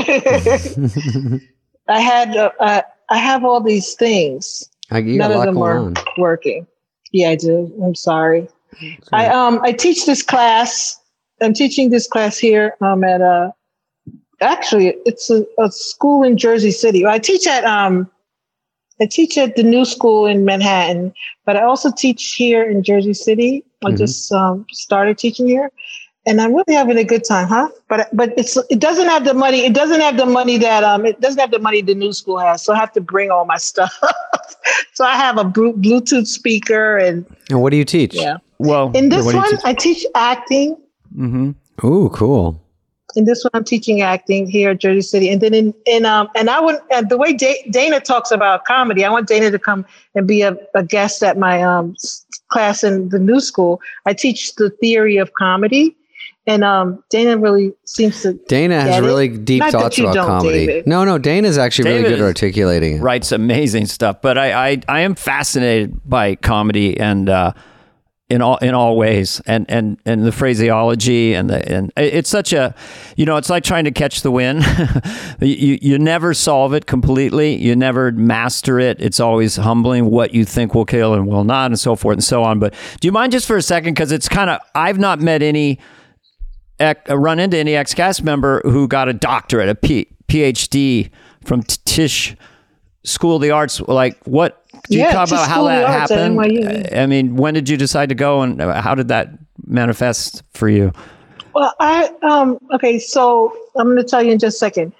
I had uh, uh, I have all these things. I, you None got a of lot them going are on. working. Yeah, I do. I'm sorry. I um I teach this class. I'm teaching this class here. Um at a actually it's a, a school in Jersey City. I teach at um I teach at the new school in Manhattan, but I also teach here in Jersey City. I Mhm. just um, started teaching here, and I'm really having a good time, huh? But but it's it doesn't have the money. It doesn't have the money that um it doesn't have the money the new school has. So I have to bring all my stuff. So I have a Blu- Bluetooth speaker, and And what do you teach? yeah. Well, In this what do you one, teach? I teach acting. Mm-hmm. Ooh, cool. In this one, I'm teaching acting here at Jersey City, and then in in um and I would and the way Da- Dana talks about comedy, I want Dana to come and be a, a guest at my um s- class in the new school. I teach the theory of comedy, and um Dana really seems to Dana has get it. really deep Not that thoughts you about don't, comedy. David. No, no, Dana's actually really David good at is- articulating it. writes amazing stuff. But I, I, I am fascinated by comedy and uh, in all in all ways, and and and the phraseology and the and it's such a, you know, it's like trying to catch the wind. you you never solve it completely. You never master it. It's always humbling what you think will kill and will not, and so forth and so on. But do you mind just for a second, because it's kind of, I've not met any. ec- run into any ex-cast member who got a doctorate, a P- PhD from T- Tisch School of the Arts. Like, what? Do you Yeah, talk Tisch about how School of that the Arts at happened? N Y U. I mean, when did you decide to go, and how did that manifest for you? Well, I um okay, so I'm going to tell you in just a second.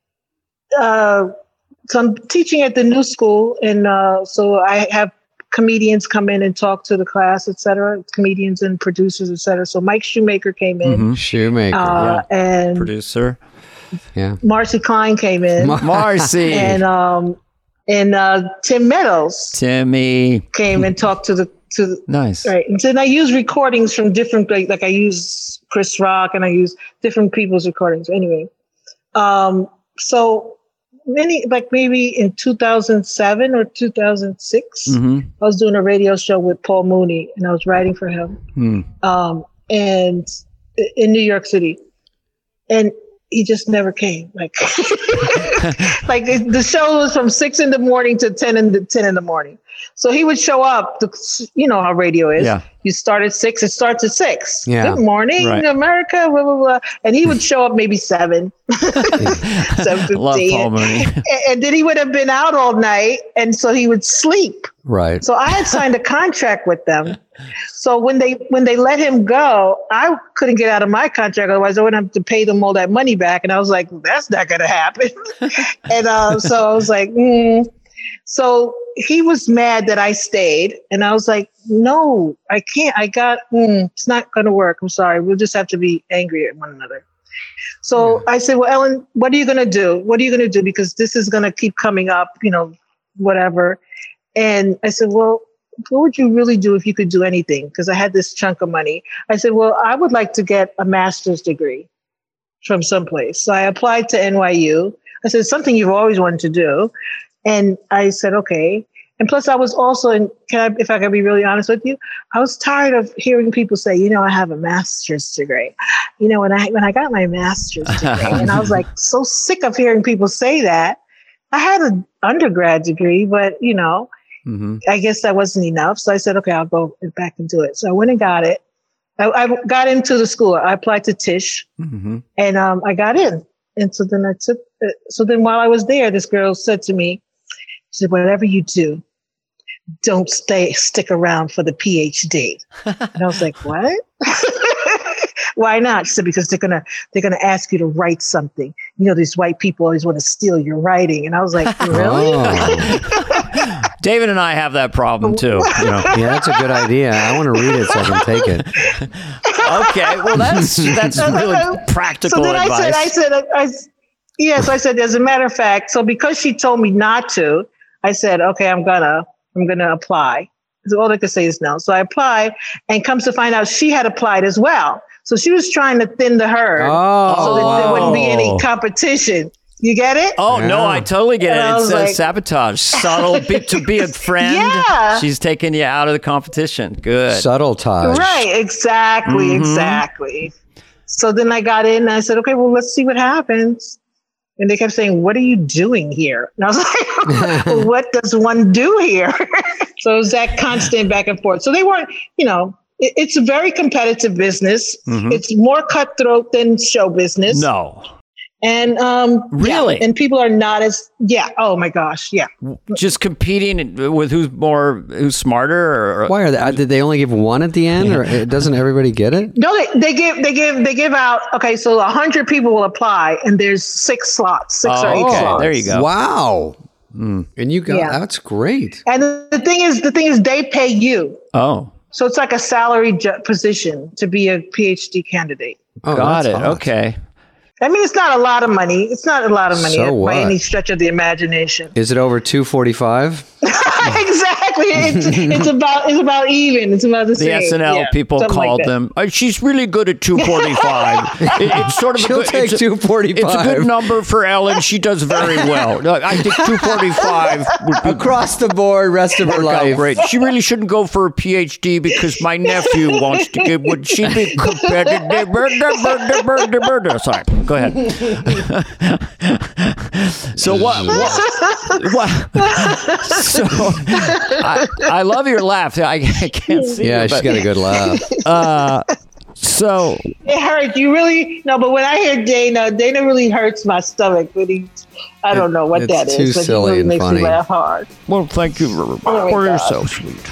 Uh, so I'm teaching at the new school, and uh, so I have comedians come in and talk to the class, et cetera. Comedians and producers, et cetera. So Mike Shoemaker came in, Mhm. Shoemaker. uh, and Producer yeah. Marcy Klein came in, Marcy, and um and uh, Tim Meadows Timmy, came and talked to the to the, nice. right. And then I use recordings from different, like, like I use Chris Rock and I use different people's recordings. Anyway, um, so many, like maybe in two thousand seven or two thousand six, Mm-hmm. I was doing a radio show with Paul Mooney, and I was writing for him, Hmm. um, and in New York City, and he just never came. Like, like the show was from six in the morning to ten in the ten in the morning. So he would show up. The, you know how radio is. Yeah. You start at six. It starts at six. Yeah. Good morning, Right. America. Blah, blah, blah. And he would show up maybe seven, seven Love Paul fifteen, Mooney. and, and then he would have been out all night, and so he would sleep. Right. So I had signed a contract with them. So when they when they let him go, I couldn't get out of my contract. Otherwise, I wouldn't have to pay them all that money back. And I was like, that's not going to happen. and uh, so I was like, mm. So he was mad that I stayed. And I was like, no, I can't. I got, mm, it's not going to work. I'm sorry. We'll just have to be angry at one another. So yeah. I said, well, Ellen, what are you going to do? What are you going to do? Because this is going to keep coming up, you know, whatever. And I said, well, what would you really do if you could do anything? Because I had this chunk of money. I said, well, I would like to get a master's degree from someplace. So I applied to N Y U. I said, something you've always wanted to do. And I said, okay. And plus I was also, in, can I, if I can be really honest with you, I was tired of hearing people say, you know, I have a master's degree. You know, when I, when I got my master's degree, and I was like so sick of hearing people say that. I had an undergrad degree, but you know, mm-hmm. I guess that wasn't enough. So I said, okay, I'll go back and do it. So I went and got it. I, I got into the school. I applied to Tisch mm-hmm. and um, I got in. And so then I took, uh, so then while I was there, this girl said to me, she said, whatever you do, don't stay, stick around for the P H D. And I was like, what? Why not? She said, because they're going to, they're going to ask you to write something. You know, these white people always want to steal your writing. And I was like, really? Oh. David and I have that problem too. You know? Yeah, that's a good idea. I want to read it so I can take it. Okay. Well, that's, that's really practical so then advice. I said, I said, I, I, yes, I said, as a matter of fact, so because she told me not to, I said, okay, I'm gonna, I'm gonna apply. So all I could say is no. So I applied, and comes to find out she had applied as well. So she was trying to thin the herd oh, so that wow. there wouldn't be any competition. You get it? Oh, yeah. No, I totally get and it. It's uh, like, sabotage. Subtle. Be, to be a friend. Yeah. She's taking you out of the competition. Good. Subtle touch. Right. Exactly. Mm-hmm. Exactly. So then I got in and I said, okay, well, let's see what happens. And they kept saying, what are you doing here? And I was like, well, what does one do here? So it was that constant back and forth. So they weren't, you know, it, it's a very competitive business. Mm-hmm. It's more cutthroat than show business. No. And um, really, yeah, and people are not as yeah. Oh my gosh, yeah. Just competing with who's more, who's smarter. Or, why are they? Did they only give one at the end, yeah. or doesn't everybody get it? No, they, they give they give they give out. Okay, so a hundred people will apply, and there's six slots, six oh, or eight okay. slots. There you go. Wow. Mm. And you got yeah. that's great. And the thing is, the thing is, they pay you. Oh, so it's like a salary ju- position to be a P H D candidate. Oh, got it. Hot. Okay. I mean, it's not a lot of money. It's not a lot of money so by any stretch of the imagination. Is it over two forty-five? Exactly. It's, it's about it's about even. It's about the, the same. The S N L yeah, people called like them. Oh, she's really good at two forty-five. it, it's sort of She'll a good, take two forty-five. It's a good number for Ellen. She does very well. I think two forty-five would be across the board. Rest of her life, great. She really shouldn't go for a P H D because my nephew wants to get. Would she be competitive? Sorry, go ahead. So what? What? what so. I, I love your laugh. I, I can't see. Yeah, it, she's got a good laugh. Uh, so it hurts. You really no, but when I hear Dana, Dana really hurts my stomach. But he, I don't know what it's that too is. But silly he really and makes funny. me laugh hard. Well, thank you. Oh You're God. so sweet.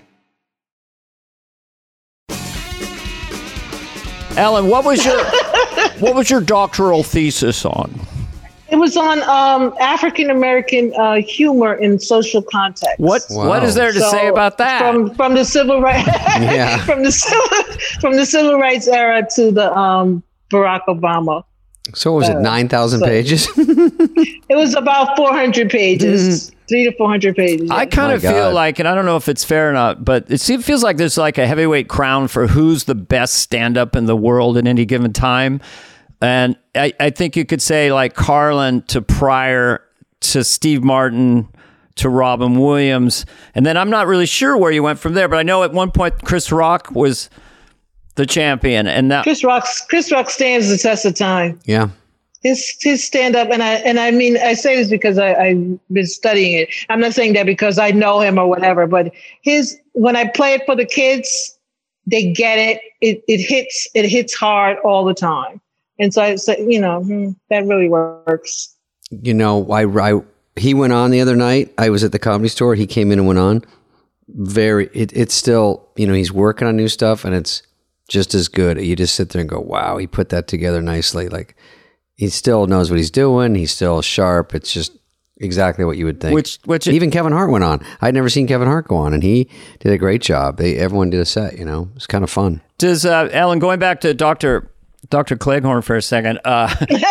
Ellen, what was your what was your doctoral thesis on? It was on um, African American uh, humor in social context. What wow. What is there to so say about that? From from the civil rights yeah. from the civil, from the civil rights era to the um, Barack Obama. So what was it uh, nine thousand so pages? It was about four hundred pages, mm. three to four hundred pages. I kind oh of feel God. like, and I don't know if it's fair or not, but it feels like there's like a heavyweight crown for who's the best stand-up in the world at any given time. And I, I think you could say like Carlin to Pryor to Steve Martin to Robin Williams. And then I'm not really sure where you went from there, but I know at one point Chris Rock was the champion. And now Chris Rock, Chris Rock stands the test of time. Yeah. His his stand up, and I and I mean I say this because I, I've been studying it. I'm not saying that because I know him or whatever, but his when I play it for the kids, they get it. It it hits it hits hard all the time, and so I say, you know, hmm, that really works. You know, I, I he went on the other night. I was at the Comedy Store. He came in and went on. Very, it, it's still, you know, he's working on new stuff, and it's just as good. You just sit there and go, wow, he put that together nicely. Like. He still knows what he's doing. He's still sharp. It's just exactly what you would think. Which, which it, even Kevin Hart went on. I'd never seen Kevin Hart go on, and he did a great job. They everyone did a set. You know, it's kind of fun. Does uh, Ellen, going back to Doctor Doctor Cleghorn for a second? Uh,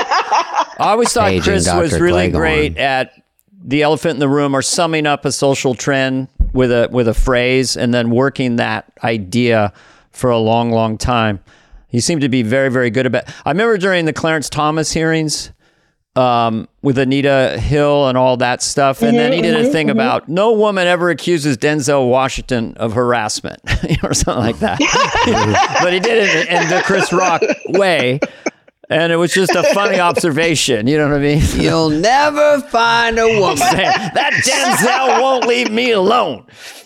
I always thought Aging Chris Doctor was really Cleghorn. great at the elephant in the room, or summing up a social trend with a with a phrase, and then working that idea for a long, long time. He seemed to be very, very good about. I remember during the Clarence Thomas hearings um, with Anita Hill and all that stuff, and mm-hmm, then he did mm-hmm, a thing mm-hmm. about no woman ever accuses Denzel Washington of harassment, or something like that. But he did it in the Chris Rock way, and it was just a funny observation. You know what I mean? You'll never find a woman that Denzel won't leave me alone.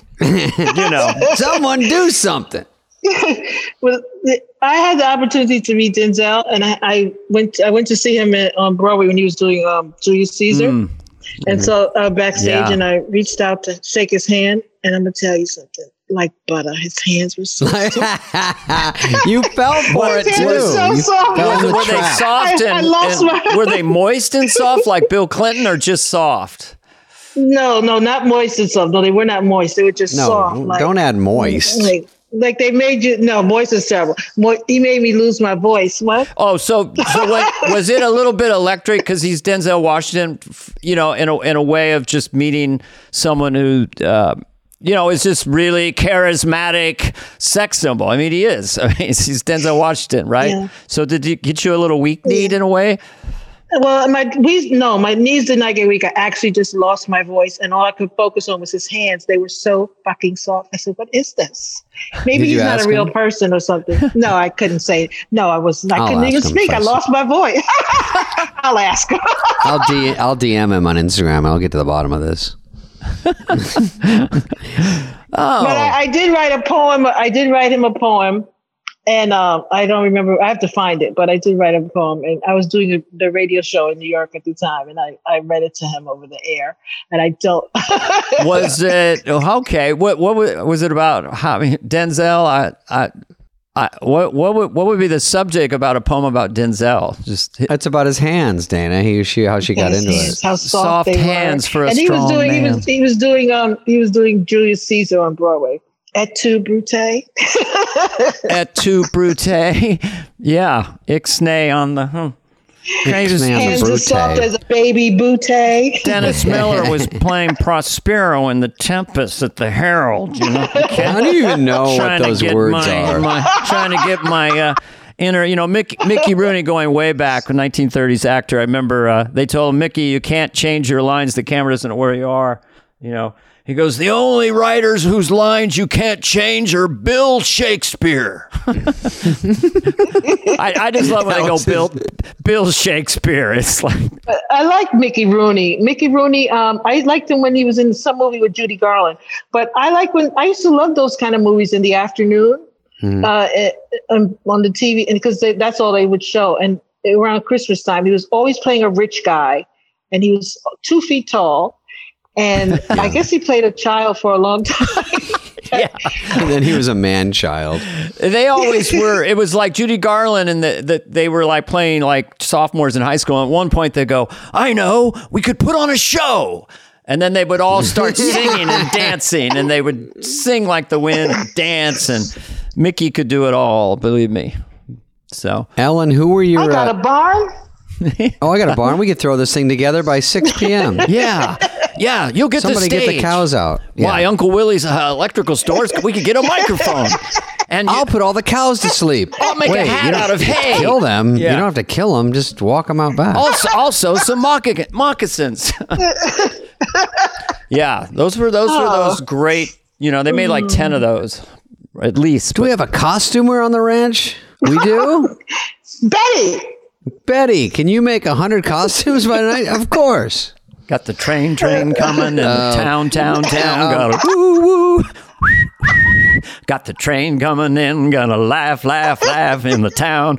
You know, someone do something. Well, I had the opportunity to meet Denzel, and I, I went. I went to see him at, on Broadway when he was doing um, Julius Caesar, mm. and so uh, backstage, yeah. and I reached out to shake his hand, and I'm gonna tell you something. Like butter, his hands were so soft. You fell for it too. So soft. Were, were they soft and, I, I lost and my- were they moist and soft like Bill Clinton, or just soft? No, no, not moist and soft. No, they were not moist. They were just no, soft. Don't like, add moist. Like, Like they made you, no, moist is terrible. Mo- he made me lose my voice. What? Oh, so, so what, was it a little bit electric because he's Denzel Washington, you know, in a, in a way of just meeting someone who, uh, you know, is just really charismatic sex symbol. I mean, he is. I mean, he's Denzel Washington, right? Yeah. So did he get you a little weak kneed yeah. in a way? Well, my we no, my knees did not get weak. I actually just lost my voice, and all I could focus on was his hands. They were so fucking soft. I said, "What is this? Maybe he's not a real him? person or something." No, I couldn't say. No, I was. I I'll couldn't even speak. I lost my voice. I'll ask him. I'll D I'll D M him on Instagram. I'll get to the bottom of this. Oh, but I, I did write a poem. I did write him a poem. And um, I don't remember, I have to find it, but I did write a poem. And I was doing a, the radio show in New York at the time, and I, I read it to him over the air. And I don't. Was it, okay, what what was it about? How, I mean, Denzel, I, I, I, what, what, would, what would be the subject about a poem about Denzel? Just It's about his hands, Dana. He, she, how she got his into hands, it. How soft, soft they hands were. for a and he strong was doing, man. He was, he was doing, um, he was doing Julius Caesar on Broadway. Et tu, Brute? Et tu, Brute. Yeah. Ixnay on the... Hmm. Hands as soft as a baby Butte. Dennis Miller was playing Prospero in The Tempest at the Herald. You know? How do you even know what those words my, are? My, trying to get my... Uh, inner, you know, Mickey, Mickey Rooney going way back, a nineteen thirties actor. I remember uh, they told him, Mickey, you can't change your lines. The camera doesn't know where you are. You know, he goes, the only writers whose lines you can't change are Bill Shakespeare. I, I just love when they go, Bill, Bill Shakespeare. It's like. I like Mickey Rooney. Mickey Rooney, um, I liked him when he was in some movie with Judy Garland. But I like when, I used to love those kind of movies in the afternoon. Mm. Uh, on, on the T V, and because they, that's all they would show. And around Christmas time, he was always playing a rich guy, and he was two feet tall. And I guess he played a child for a long time. Yeah. And then he was a man child. They always were. It was like Judy Garland, and the, the, they were like playing like sophomores in high school. And at one point, they go, I know, we could put on a show. And then they would all start singing and dancing, and they would sing like the wind and dance, and Mickey could do it all, believe me. So, Ellen, who were your... I got uh, a barn. Oh, I got a barn. We could throw this thing together by six p.m. Yeah. Yeah, you'll get Somebody the stage. get the cows out. Yeah. Why, Uncle Willie's uh, electrical stores, we could get a microphone. And you, I'll put all the cows to sleep. I'll make Wait, a hat out of hay. Kill them. Yeah. You don't have to kill them. Just walk them out back. Also, also some mock- moccasins. Yeah, those were those oh. were those great. You know, they made like ten of those, at least. Do but. we have a costumer on the ranch? We do. Betty. Betty, can you make a hundred costumes by night? Of course. Got the train, train coming, and Uh, the town, town, town. uh, Got a woo, woo. Got the train coming in, gonna laugh, laugh, laugh in the town.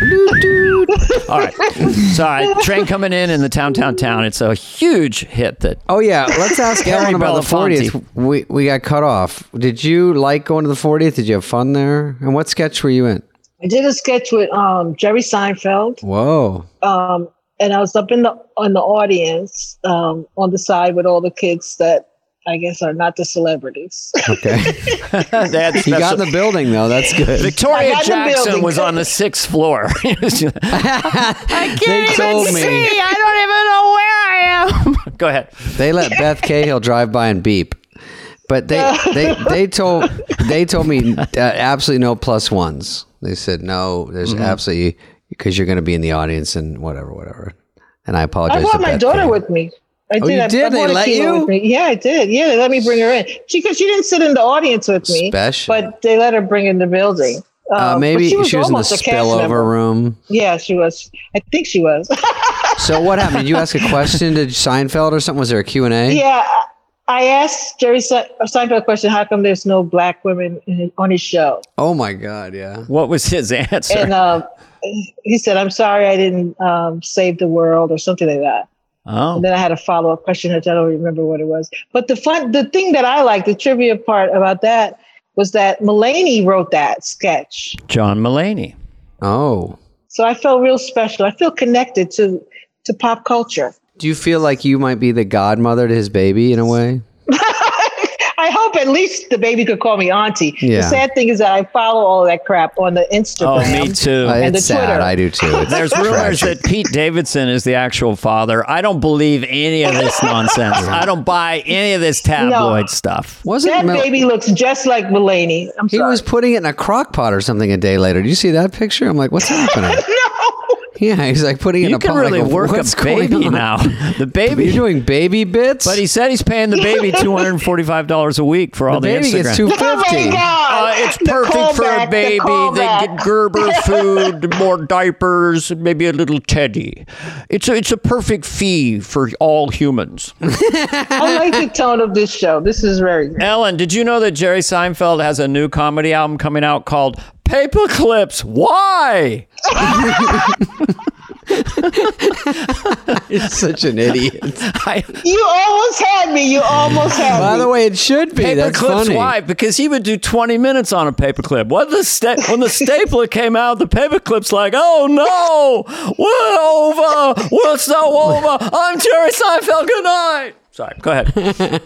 All right. So, all right, train coming in in the town, town, town. It's a huge hit that. Oh yeah, let's ask Harry Ellen about the Belafonte. fortieth. We we got cut off. Did you like going to the fortieth? Did you have fun there? And what sketch were you in? I did a sketch with um, Jerry Seinfeld, Whoa. um, and I was up in the on the audience um, on the side with all the kids that I guess are not the celebrities. Okay. They had You got special- in the building though. That's good. Victoria I got in the Jackson building. was on the sixth floor. I can't They even told me. see. I don't even know where I am. Go ahead. They let Beth Cahill drive by and beep. But they, they, they told they told me uh, absolutely no plus ones. They said no. There's Mm-hmm. absolutely because you're going to be in the audience and whatever, whatever. And I apologize. I to brought my Beth daughter Cahill. with me. I Oh, you I- I did? They brought let Akila you? with me. Yeah, I did. Yeah, they let me bring her in. She because she didn't sit in the audience with me, Special. but they let her bring in the building. Uh, Um, but maybe she was, in the almost a cast spillover member. room. Yeah, she was. I think she was. So what happened? Did you ask a question to Seinfeld or something? Was there a Q and A? Yeah, I asked Jerry Se- Seinfeld a question. How come there's no black women in his, on his show? Oh my God, yeah. What was his answer? And um, he said, "I'm sorry, I didn't um, save the world," or something like that. oh. And then I had a follow up question, which I don't remember what it was. But the fun, the thing that I liked, the trivia part about that was that Mulaney wrote that sketch. John Mulaney. Oh. So I felt real special. I feel connected to to pop culture. Do you feel like you might be the godmother to his baby in a way? I hope at least the baby could call me auntie. Yeah. The sad thing is that I follow all that crap on the Instagram. Oh, me too. Uh, And it's the sad. Twitter. I do too. It's There's rumors tragic. that Pete Davidson is the actual father. I don't believe any of this nonsense. I don't buy any of this tabloid No. stuff. Wasn't That Mel- baby looks just like Mulaney. I'm he sorry. was putting it in a crock pot or something a day later. Do you see that picture? I'm like, what's happening? no. Yeah, he's like putting it in You a can pot. I really go, work what's a going baby on? now. The baby. You're doing baby bits? But he said he's paying the baby two hundred forty-five dollars a week for all the the, baby Instagram. gets two Oh my fifty. God. Uh, it's The perfect for a callback, the baby. They callback. get Gerber food, more diapers, maybe a little teddy. It's a, it's a perfect fee for all humans. I like the tone of this show. This is very good. Ellen, did you know that Jerry Seinfeld has a new comedy album coming out called Paper Clips? Why? You're such an idiot. I, You almost had me. You almost had By me. the way, it should be. paper That's clips, funny. why? Because he would do twenty minutes on a paperclip. What the sta- when the stapler came out, the paperclip's like, oh no, we're over, we're so over. I'm Jerry Seinfeld. Good night. Sorry, go ahead.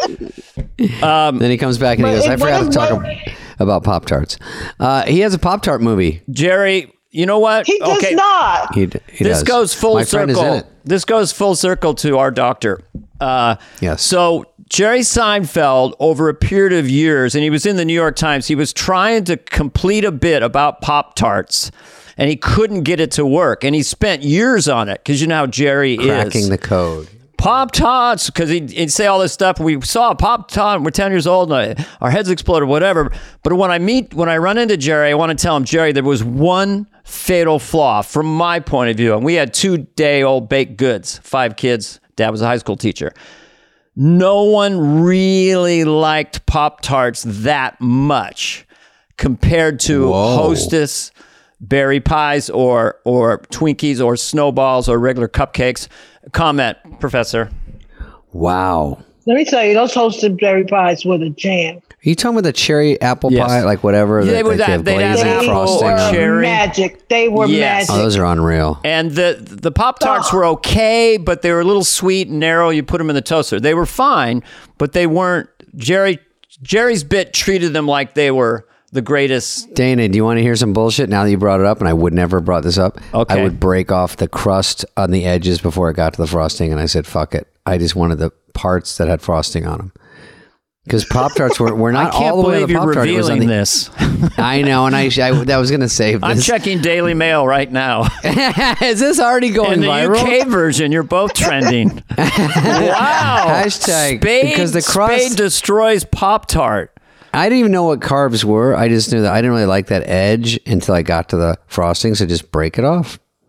Then he comes back and he But goes, it- I forgot to what- talk what- ab- about Pop Tarts. Uh, he has a Pop Tart movie. Jerry, you know what? He does not. He, d- he This does. goes full My friend is in circle. it. This goes full circle to our doctor. Uh, Yes. So Jerry Seinfeld, over a period of years, and he was in the New York Times, he was trying to complete a bit about Pop-Tarts, and he couldn't get it to work. And he spent years on it, because you know how Jerry Cracking is. the code. Pop-Tarts, because he'd, he'd say all this stuff. We saw a Pop-Tart, we're ten years old, and I, our heads exploded, whatever. But when I meet, when I run into Jerry, I want to tell him, Jerry, there was one fatal flaw from my point of view. And we had two-day-old baked goods, five kids. Dad was a high school teacher. No one really liked Pop-Tarts that much compared to Whoa. Hostess berry pies or or Twinkies or Snowballs or regular cupcakes. Comment, Professor. Wow. Let me tell you, those toasted berry pies were the jam. Are you talking about the cherry apple Yes. pie, like whatever? Yeah, that, they would like have- they they'd have have glazing apple frosting or on? cherry. Magic. They were Yes. Oh, magic. those are unreal. And the the Pop Tarts were okay, but they were a little sweet and narrow. You put them in the toaster. They were fine, but they weren't. Jerry Jerry's bit treated them like they were the greatest. Dana, do you want to hear some bullshit now that you brought it up? And I would never have brought this up. Okay. I would break off the crust on the edges before it got to the frosting. And I said, fuck it. I just wanted the parts that had frosting on them. Because Pop-Tarts were, were I not can't all the way to believe the you're Pop-Tart. It was on revealing the, this. I know. And I, I, I was going to save I'm this. checking Daily Mail right now. Is this already going In the viral? U K version, you're both trending. Wow. Hashtag, Spade, because the crust- Spade destroys Pop-Tart. I didn't even know what carbs were. I just knew that I didn't really like that edge until I got to the frosting. So just break it off.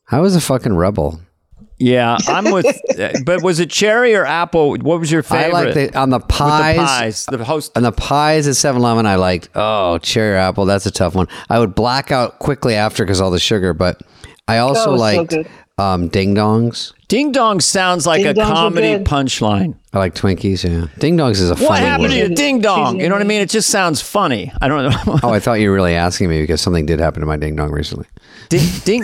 I was a fucking rebel. Yeah, I'm with. But was it cherry or apple? What was your favorite? I like the on the pies. With the pies. The host. On the pies at seven eleven, I liked. Oh, cherry or apple. That's a tough one. I would black out quickly after because all the sugar. But I also Oh, so liked good. um, ding dongs. Ding dong sounds like Ding a dongs were comedy good. punchline. I like Twinkies. Yeah, ding dongs is a What funny happened word. to you, ding dong? You know what I mean? It just sounds funny. I don't know. Oh, I thought you were really asking me because something did happen to my ding dong recently. ding ding.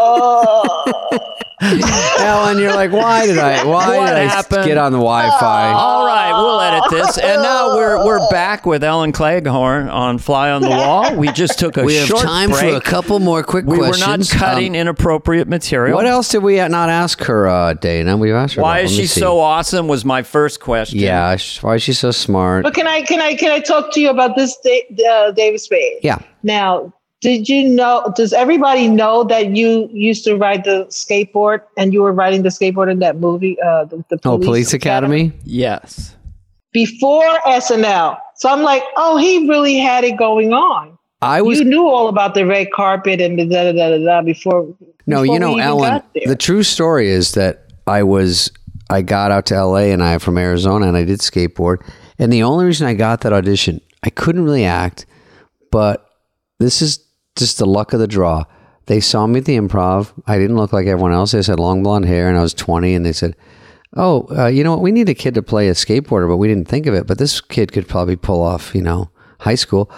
Ellen, you're like, why did I? Why What did I happened? get on the Wi-Fi? All right, we'll edit this. And now we're we're back with Ellen Cleghorn on Fly on the Wall. We just took a We have short time break. for a couple more quick we questions. were not cutting Um, inappropriate material. What else did we not ask her, uh, Dana? We've asked her. Why about- is let me she see. so awesome? Was my first question. Yeah, sh- why is she so smart? But can I can I can I talk to you about this da- uh, David Spade? Yeah. Now, did you know? Does everybody know that you used to ride the skateboard and you were riding the skateboard in that movie, uh, the, the Oh, Police Academy. Yes. before S N L? So I'm like, oh, he really had it going on. I was You knew all about the red carpet and the da da da da da before. no, before you know, we even Ellen. got there. The true story is that I was I got out to L A and I from Arizona and I did skateboard. And the only reason I got that audition, I couldn't really act, but this is just the luck of the draw. They saw me at the Improv. I didn't look like everyone else. They said long blonde hair, and I was twenty. And they said, "Oh, uh, you know what? We need a kid to play a skateboarder, but we didn't think of it. But this kid could probably pull off, you know, high school."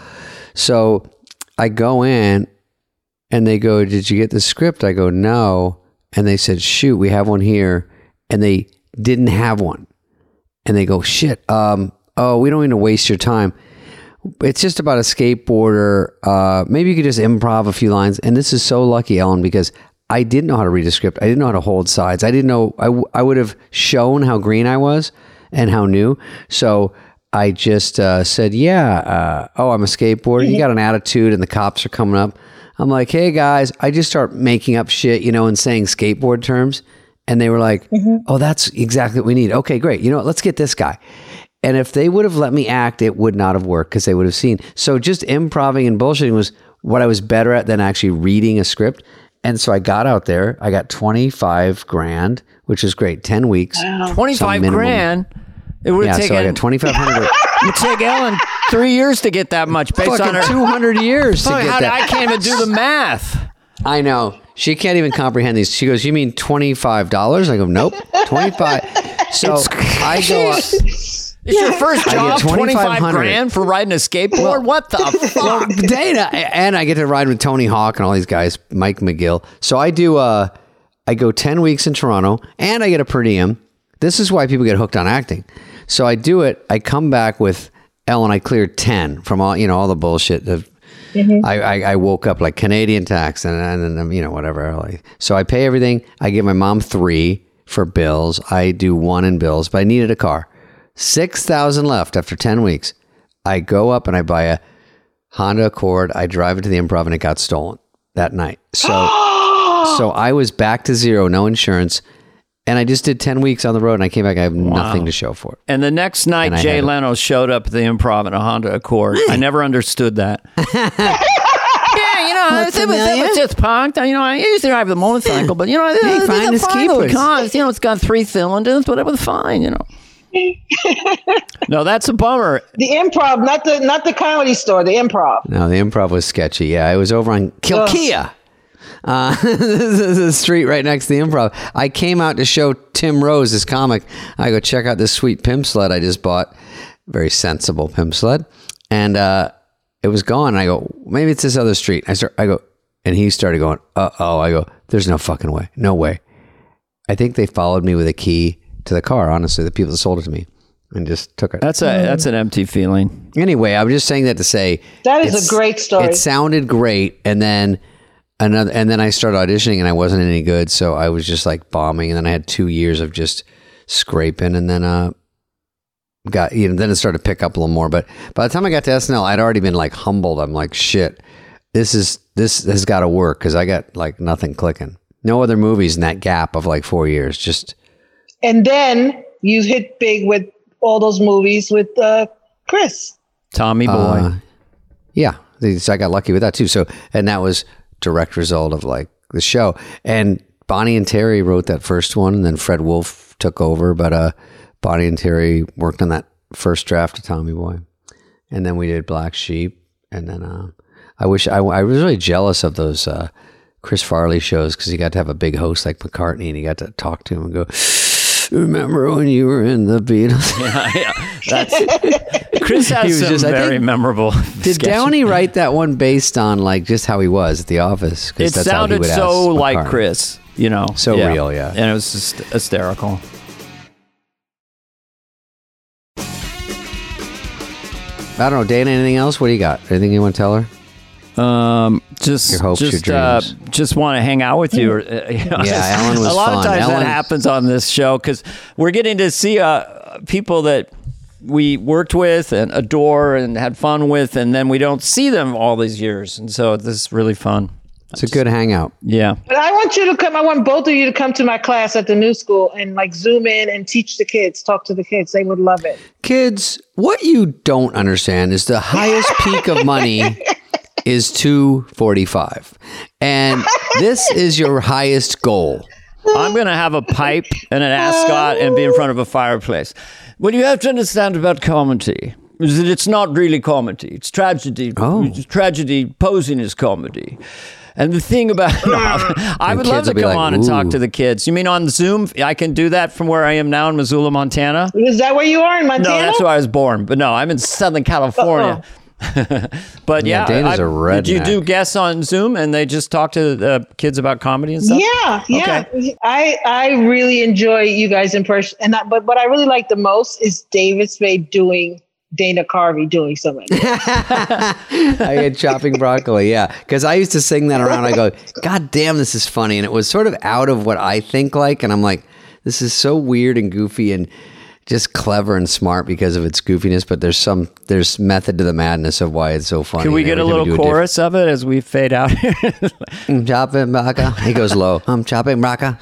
So I go in, and they go, "Did you get the script?" I go, "No." And they said, "Shoot, we have one here," and they didn't have one. And they go, "Shit, um, oh, we don't need to waste your time. It's just about a skateboarder. Uh, maybe you could just improv a few lines." And this is so lucky, Ellen, because I didn't know how to read a script. I didn't know how to hold sides. I didn't know, I, w- I would have shown how green I was and how new. So I just uh, said, yeah, uh, oh, I'm a skateboarder. You got an attitude and the cops are coming up. I'm like, hey guys, I just start making up shit, you know, and saying skateboard terms. And they were like, oh, that's exactly what we need. Okay, great. You know what? Let's get this guy. And if they would have let me act, it would not have worked because they would have seen. So just improving and bullshitting was what I was better at than actually reading a script. And so I got out there. I got twenty-five grand, which is great. ten weeks. twenty-five minimum. grand. It would Yeah, have so I taken. got twenty-five hundred. it would take Ellen three years to get that much based on Fucking her. two hundred years to Fuck, get how- that. I can't even do the math. I know. She can't even comprehend these. She goes, you mean twenty-five dollars? I go, nope, twenty-five. So I go, uh, It's your first I get job, twenty-five twenty-five hundred. grand for riding a skateboard? What the well, fuck? Dana, and I get to ride with Tony Hawk and all these guys, Mike McGill. So I do, uh, I go ten weeks in Toronto and I get a per diem. This is why people get hooked on acting. So I do it. I come back with Ellen. I cleared ten from all, you know, all the bullshit. Of, I, I, I woke up like Canadian tax and, and then, you know, whatever. Like, so I pay everything. I give my mom three for bills. I do one in bills, but I needed a car. six thousand left after ten weeks. I go up and I buy a Honda Accord. I drive it to the Improv and it got stolen that night. So, so I was back to zero, no insurance. And I just did ten weeks on the road and I came back. I have nothing to show for it. And the next night, And I Jay had it. Leno showed up at the Improv in a Honda Accord. I never understood that. Yeah, you know, it was, it was just parked. You know, I usually drive the motorcycle, but you know, Hey, it's fine a as fine little keepers. car. It's, you know, it's got three cylinders, but it was fine. You know. No, that's a bummer. The Improv, not the not the comedy store, the Improv. No, the Improv was sketchy. Yeah, it was over on Kilkea. Uh, this is a street right next to the Improv. I came out to show Tim Rose, his comic. I go, check out this sweet pimp sled I just bought. Very sensible pimp sled. And uh, it was gone. And I go, maybe it's this other street. I start. I go, and he started going, uh-oh. I go, there's no fucking way. No way. I think they followed me with a key to the car, honestly, the people that sold it to me, and just took it. That's a that's an empty feeling. Anyway, I'm just saying that to say That is it's- a great story. It sounded great, and then another, and then I started auditioning, and I wasn't any good, so I was just like bombing, and then I had two years of just scraping, and then uh, got you know, then it started to pick up a little more. But by the time I got to S N L, I'd already been like humbled. I'm like, shit, this is this has got to work because I got like nothing clicking. No other movies in that gap of like four years. Just And then you hit big with all those movies with uh, Chris. Tommy Boy. Uh, yeah, so I got lucky with that too. So, and that was direct result of like the show. And Bonnie and Terry wrote that first one, and then Fred Wolf took over. But uh, Bonnie and Terry worked on that first draft of Tommy Boy, and then we did Black Sheep, and then uh, I wish I, I was really jealous of those uh, Chris Farley shows because he got to have a big host like McCartney, and he got to talk to him and go, "Remember when you were in the Beatles?" Yeah, yeah. That's, Chris has He was some just- I very think- memorable. Did sketches. Downey write that one based on like just how he was at the office? 'Cause It that's how he sounded would so ask like McCartney. Chris, you know, So real, yeah. and it was just hysterical. I don't know, Dana. Anything else? What do you got? Anything you want to tell her? Um, just, Your hopes, your just, uh, dreams. just want to hang out with you. Or, uh, you know, Yeah, Ellen was a lot fun. of times Ellen- that happens on this show because we're getting to see uh, people that we worked with and adore and had fun with, and then we don't see them all these years, and so this is really fun. It's a good hangout. Yeah. But I want you to come. I want both of you to come to my class at the new school and like zoom in and teach the kids, talk to the kids. They would love it. Kids, what you don't understand is the highest peak of money is two forty-five, and this is your highest goal. I'm going to have a pipe and an ascot and be in front of a fireplace. What you have to understand about comedy is that it's not really comedy. It's tragedy. Oh. It's tragedy posing as comedy. And the thing about, no, I would kids love to will be come like, on and talk "Ooh." to the kids. You mean on Zoom? I can do that from where I am now in Missoula, Montana? Is that where you are in Montana? No, that's where I was born. But no, I'm in Southern California. But Yeah, yeah, Dana's I- a did you do redneck. guests on Zoom and they just talk to the kids about comedy and stuff? Yeah, yeah. Okay. I I really enjoy you guys in person, and I, but what I really like the most is David Spade doing Dana Carvey doing some of it. I had chopping broccoli, yeah. Because I used to sing that around. I go, God damn, this is funny. And it was sort of out of what I think like. And I'm like, this is so weird and goofy and just clever and smart because of its goofiness. But there's some, there's method to the madness of why it's so funny. Can we And get a every time little we do chorus of it as we fade out here? I'm chopping braca. He goes low. I'm chopping braca.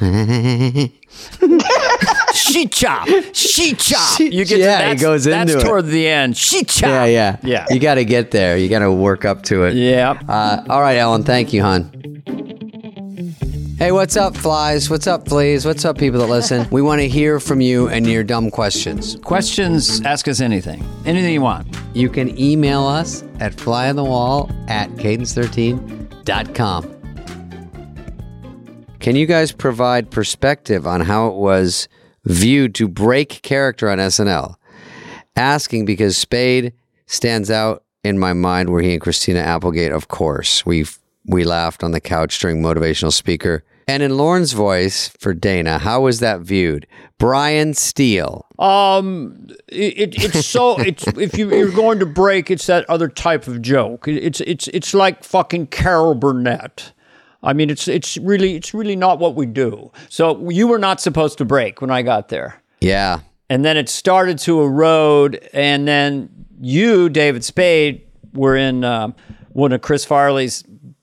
She chop, she chop. She- You get yeah, to, he that's, goes that's into it. toward the end. She chop. Yeah, yeah. Yeah. You got to get there. You got to work up to it. Yeah. Uh, all right, Ellen. Thank you, hon. Hey, what's up, flies? What's up, fleas? What's up, people that listen? We want to hear from you and your dumb questions. Questions, ask us anything. Anything you want. You can email us at flyonthewall at cadence thirteen dot com. Can you guys provide perspective on how it was viewed to break character on S N L? Asking because Spade stands out in my mind where he and Christina Applegate, of course. We we laughed on the couch during Motivational Speaker. And in Lauren's voice for Dana, how was that viewed? Brian Steele. Um, it, it it's so it's if you you're going to break, it's that other type of joke. It- It's it's it's like fucking Carol Burnett. I mean, it's it's really it's really not what we do. So you were not supposed to break when I got there, Yeah. and then it started to erode, and then you, David Spade, were in um, one of Chris Farley's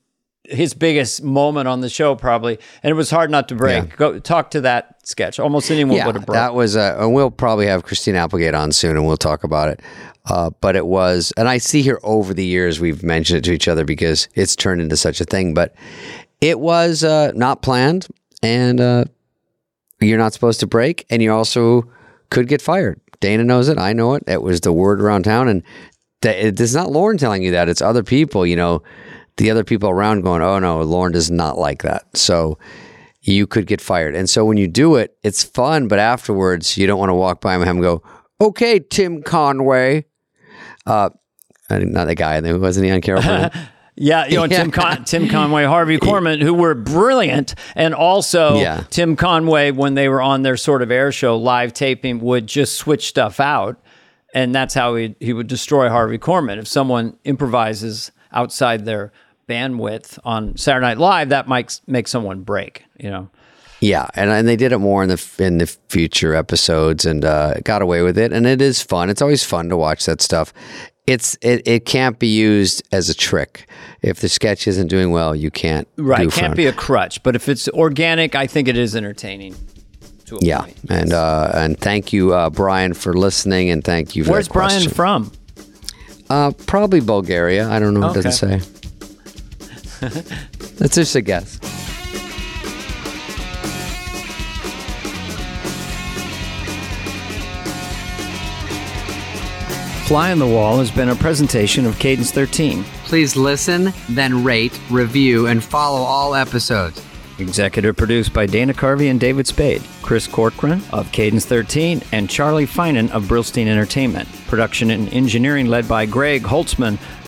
his biggest moment on the show probably, and it was hard not to break. Yeah. Go talk to that sketch. Almost anyone Yeah, would have broke. that was, uh, and we'll probably have Christina Applegate on soon, and we'll talk about it. Uh, but it was, and I see here over the years we've mentioned it to each other because it's turned into such a thing. But it was uh, not planned, and uh, you're not supposed to break, and you also could get fired. Dana knows it. I know it. It was the word around town, and th- it, it's not Lauren telling you that. It's other people. You know, the other people around going, "Oh no, Lauren does not like that." So you could get fired. And so when you do it, it's fun, but afterwards you don't want to walk by him and have him go, "Okay, Tim Conway." Uh, I didn't- not the guy. Who wasn't he on Carol Burnett? Yeah, you know, Tim Con- Tim Conway, Harvey Korman, who were brilliant, and also Yeah. Tim Conway, when they were on their sort of air show, live taping, would just switch stuff out, and that's how he he would destroy Harvey Korman. If someone improvises outside their bandwidth on Saturday Night Live, that might make someone break. You know. Yeah, and and they did it more in the in the future episodes, and uh, got away with it. And it is fun. It's always fun to watch that stuff. It's it, it can't be used as a trick. If the sketch isn't doing well, you can't. Right, goof can't on be it. a crutch, but if it's organic, I think it is entertaining. To a Yeah, point. and uh, and thank you, uh, Brian, for listening, and thank you for Where's that Brian question. from? Uh, probably Bulgaria. I don't know. It Okay. doesn't say. That's just a guess. Fly on the Wall has been a presentation of Cadence thirteen. Please listen, then rate, review, and follow all episodes. Executive produced by Dana Carvey and David Spade, Chris Corcoran of Cadence thirteen, and Charlie Finan of Brillstein Entertainment. Production and engineering led by Greg Holtzman